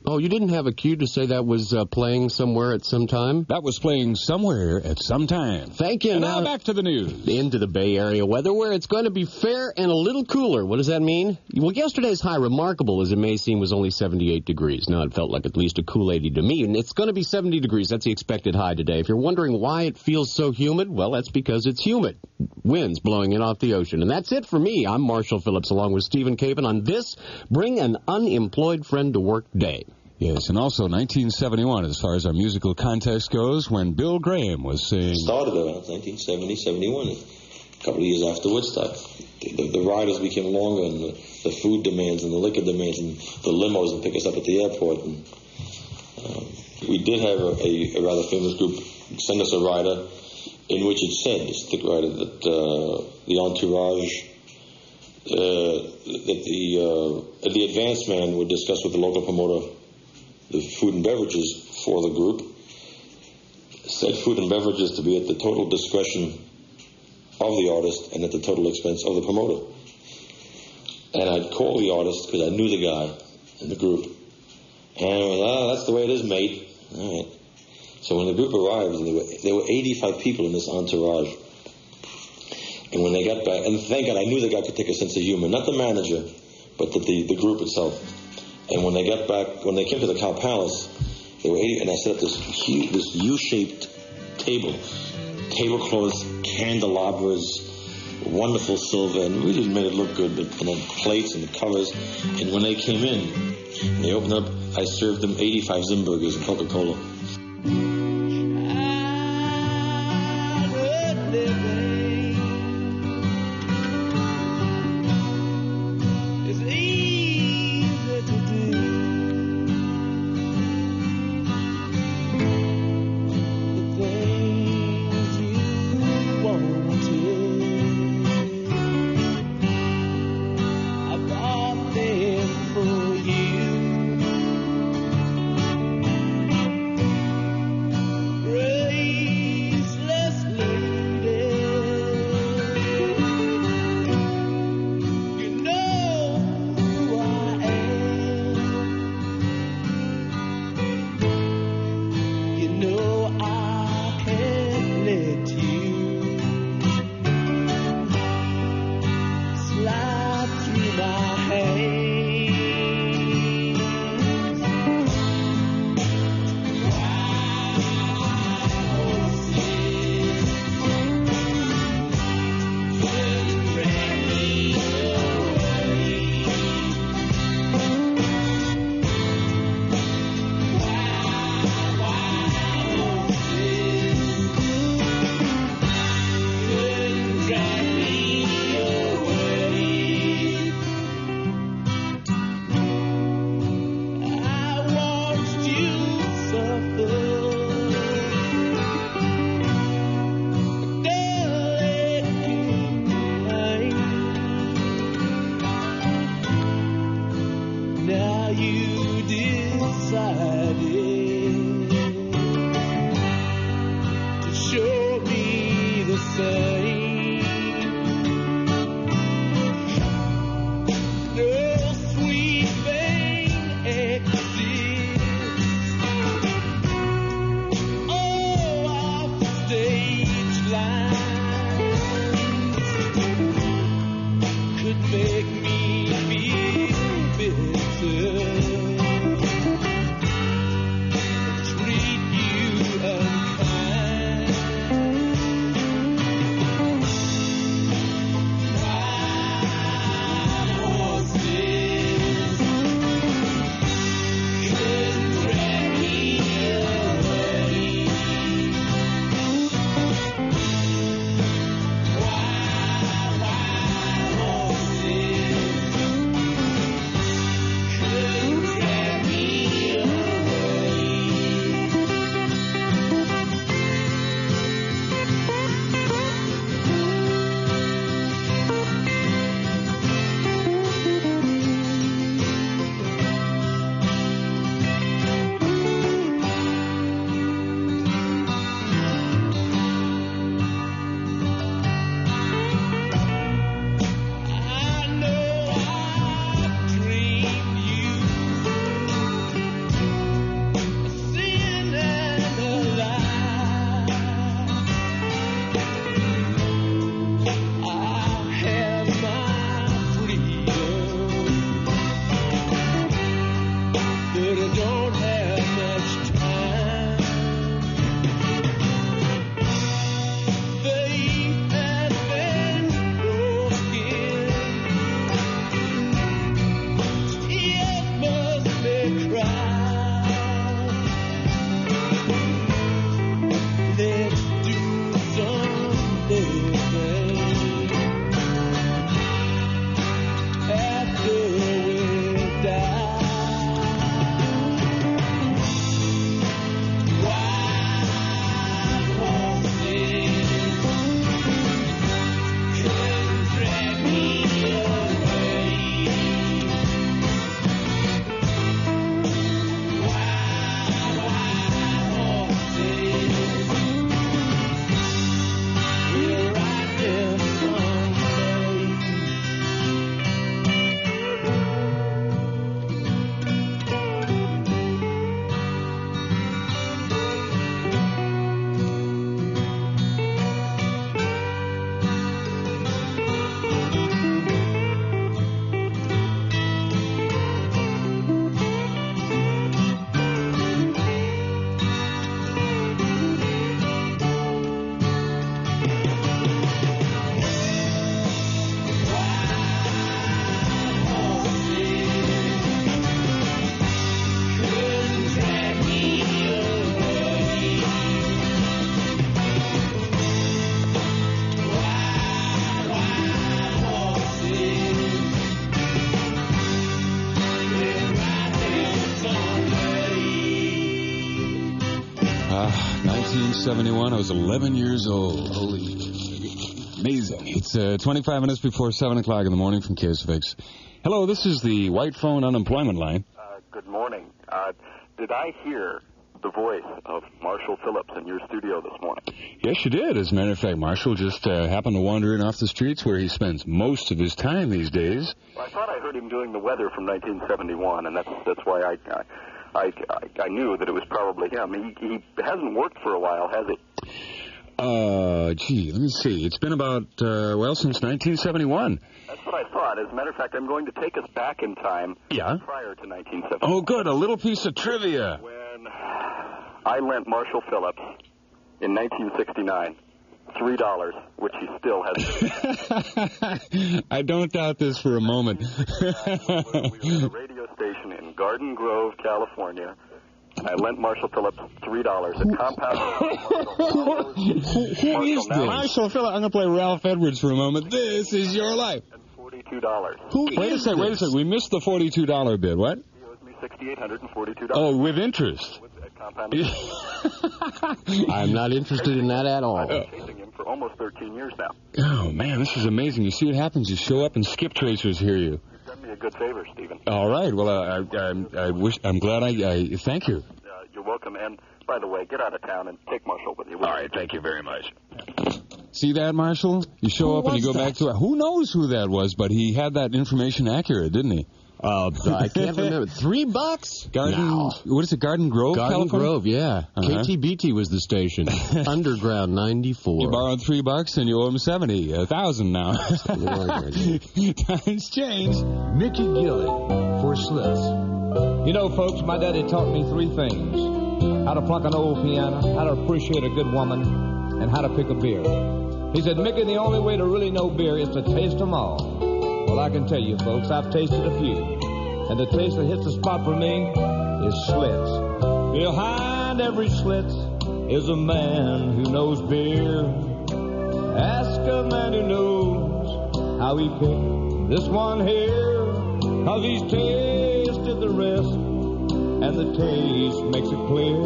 Oh, you didn't have a cue to say that was uh, playing somewhere at some time? That was playing somewhere at some time. Thank you. And now, now back to the news. Into the Bay Area weather, where it's going to be fair and a little cooler. What does that mean? Well, yesterday's high, remarkable as it may seem, was only seventy-eight degrees. Now, it felt like at least a cool eighty to me, and it's going to be seventy degrees. That's the expected high today. If you're wondering why it feels so humid, well, that's because it's humid. Winds blowing in off the ocean. And that's it for me. I'm Marshall Phillips, along with Stephen Caven, on this Bring an Unemployed Friend to Work Day. Yes, and also nineteen seventy-one, as far as our musical context goes, when Bill Graham was saying... Started around nineteen seventy, seventy-one, a couple of years after Woodstock. The, the, the riders became longer, and the, the food demands and the liquor demands, and the limos would pick us up at the airport. And uh, we did have a, a, a rather famous group send us a rider in which it said, the stick rider, that uh, the entourage, uh, that the uh, the advance man would discuss with the local promoter the food and beverages for the group. Said food and beverages to be at the total discretion of the artist and at the total expense of the promoter. And I'd call the artist because I knew the guy in the group. And I was, oh, that's the way it is, mate. All right. So when the group arrived, and there were, there were eighty-five people in this entourage. And when they got back, and thank God I knew the guy could take a sense of humor, not the manager, but the, the, the group itself. And when they got back, when they came to the Cow Palace, there were eighty, and I set up this huge, this U-shaped table, tablecloths, candelabras, wonderful silver, and really made it look good. And then plates and the covers. And when they came in, and they opened up, I served them eighty-five Zimburgers and Coca-Cola. nineteen seventy-one. I was eleven years old. Holy, amazing. It's uh, twenty-five minutes before seven o'clock in the morning from K S F X. Hello, this is the White Phone Unemployment Line. Uh, good morning. Uh, did I hear the voice of Marshall Phillips in your studio this morning? Yes, you did. As a matter of fact, Marshall just uh, happened to wander in off the streets where he spends most of his time these days. Well, I thought I heard him doing the weather from nineteen seventy-one, and that's that's why I I, I, I knew that it was probably him. He, he hasn't worked for a while, has he? Uh, gee, let me see. It's been about, uh, well, since nineteen seventy-one. That's what I thought. As a matter of fact, I'm going to take us back in time Yeah? prior to nineteen seventy-one. Oh, good. A little piece of trivia. When I lent Marshall Phillips in nineteen sixty-nine three dollars, which he still has. I don't doubt this for a moment. We were at a radio station in Garden Grove, California. I lent Marshall Phillips three dollars at Compound. Who, who is this? Marshall Phillips. I'm going to play Ralph Edwards for a moment. This is your life. And forty-two dollars. Who wait a second, wait a second. We missed the forty-two dollar bid. What? He owes me six thousand eight hundred forty-two dollars. Oh, with interest. With, at Compound. I'm not interested in that at all. I've been chasing him for almost thirteen years now. Oh, man, this is amazing. You see what happens? You show up and skip tracers hear you. You've done me a good favor, Stephen. All right. Well, uh, I, I, I wish. I'm glad I. I thank you. Uh, you're welcome. And by the way, get out of town and take Marshall with you. All right. Thank you very much. See that, Marshall? You show Who up and you go was back to it. Who knows who that was? But he had that information accurate, didn't he? Uh, I can't remember. Three bucks? Garden. No. What is it? Garden Grove, Garden California? Grove, yeah. Uh-huh. K T B T was the station. Underground ninety-four. You borrowed three bucks and you owe him seventy, a thousand now. Times change. Mickey Gilly for Slits. You know, folks, my daddy taught me three things: how to pluck an old piano, how to appreciate a good woman, and how to pick a beer. He said, Mickey, the only way to really know beer is to taste them all. Well, I can tell you, folks, I've tasted a few. And the taste that hits the spot for me is Schlitz. Behind every Schlitz is a man who knows beer. Ask a man who knows how he picked this one here. Cause he's tasted the rest, and the taste makes it clear.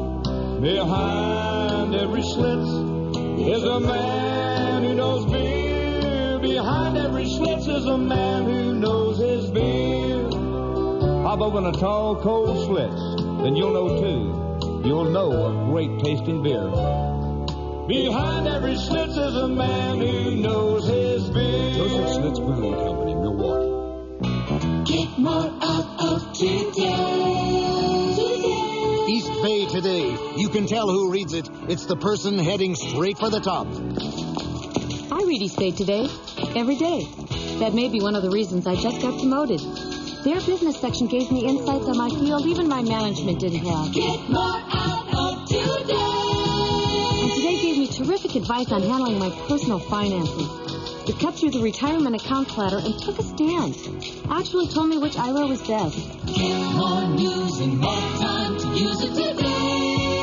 Behind every Schlitz is a man who knows beer. Behind every Schlitz is a man who knows his beer. How about when a tall, cold Schlitz? Then you'll know, too. You'll know a great tasting beer. Behind every Schlitz is a man who knows his beer. Joseph Schlitz Brewing Company, Milwaukee. Get more out of today. Today. East Bay Today. You can tell who reads it. It's the person heading straight for the top. I read East Bay Today every day. That may be one of the reasons I just got promoted. Their business section gave me insights on my field even my management didn't have. Get more out of today. And today gave me terrific advice on handling my personal finances. It cut through the retirement account clatter and took a stand. Actually told me which I R A was best. Get more news and more time to use it today.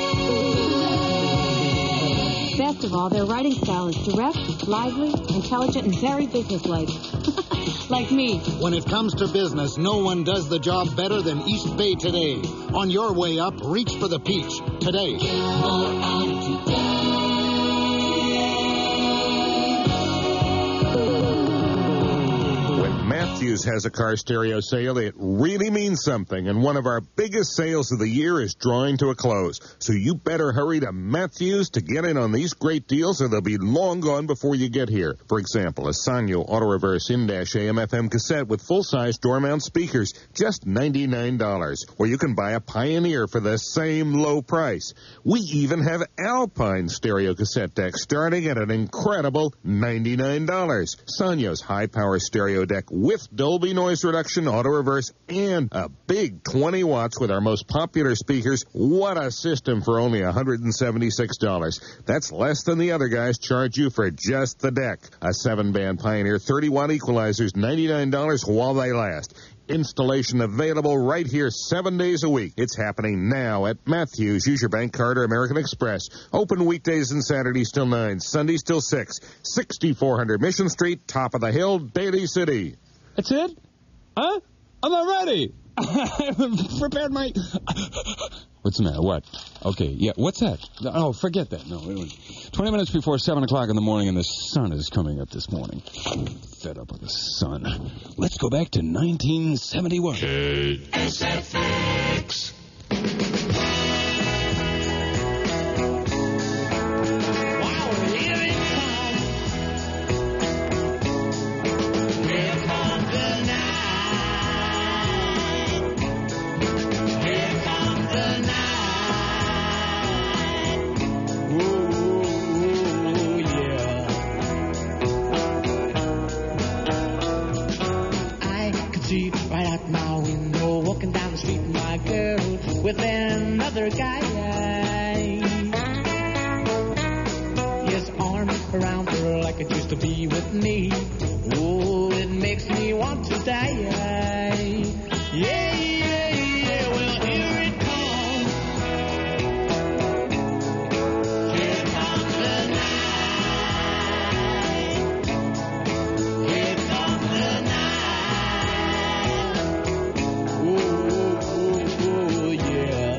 Best of all, their writing style is direct, lively, intelligent, and very businesslike. Like me. When it comes to business, no one does the job better than East Bay Today. On your way up, reach for the peach. Today. Get more out today. When Matthews has a car stereo sale, it really means something, and one of our biggest sales of the year is drawing to a close. So you better hurry to Matthews to get in on these great deals, or they'll be long gone before you get here. For example, a Sanyo auto-reverse in-dash A M F M cassette with full-size door-mount speakers, just ninety-nine dollars. Or you can buy a Pioneer for the same low price. We even have Alpine stereo cassette decks starting at an incredible ninety-nine dollars. Sanyo's high-power stereo deck with Dolby noise reduction, auto-reverse, and a big twenty watts with our most popular speakers. What a system for only one hundred seventy-six dollars. That's less than the other guys charge you for just the deck. A seven-band Pioneer thirty watt equalizers, ninety-nine dollars while they last. Installation available right here seven days a week. It's happening now at Matthews. Use your bank card or American Express. Open weekdays and Saturdays till nine, Sundays till six. sixty-four hundred Mission Street, top of the hill, Daly City. That's it? Huh? I'm not ready. I've prepared my... What's the matter? What? Okay, yeah, what's that? Oh, forget that. No, wait, wait. twenty minutes before seven o'clock in the morning, and the sun is coming up this morning. I'm fed up with the sun. Let's go back to nineteen seventy-one. K S F X. With another guy, his arms around her like it used to be with me. Oh, it makes me want to die. Yeah, yeah, yeah. Well, here it comes. Here comes the night. Here comes the night. Ooh, ooh, ooh, yeah.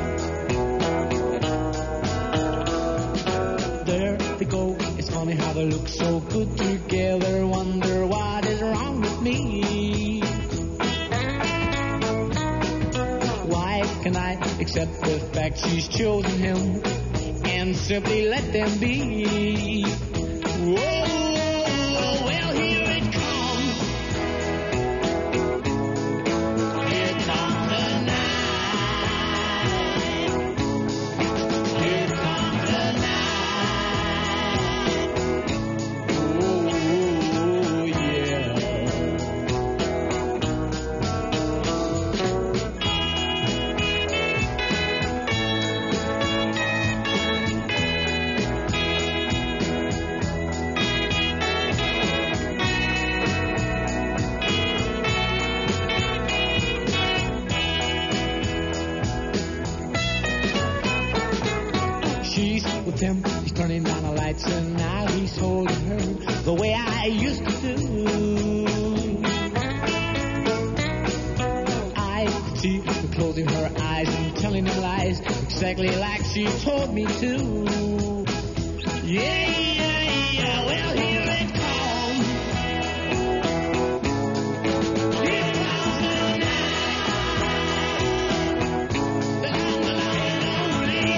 There they go. It's funny how they look so good together. Wonder what is wrong with me. Why can I accept the fact she's chosen him and simply let them be? Whoa, well, here it comes. Here comes the night. Here comes the night. Oh, yeah. She's with him, he's turning down the lights, and now he's holding her the way I used to do. I could see her closing her eyes and telling him lies, exactly like she told me to. Yeah, yeah, yeah, well, here it comes. Here comes the night. The long, the long, lonely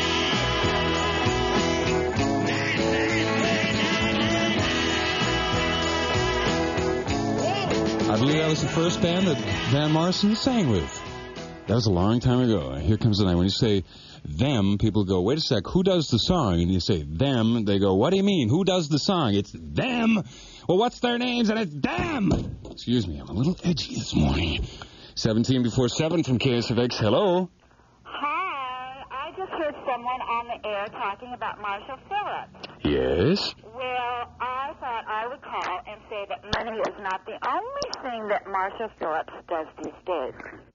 I believe that was the first band that Van Morrison sang with. That was a long time ago. Here Comes the Night. When you say them, people go, wait a sec, who does the song? And you say them, they go, what do you mean? Who does the song? It's them. Well, what's their names? And it's them. Excuse me, I'm a little edgy this morning. seventeen before seven from K S F X. Hello. Hi, I just heard someone on the air talking about Marshall Phillips. Yes? Well, I thought I would call and say that money is not the only thing that Marshall Phillips does these days.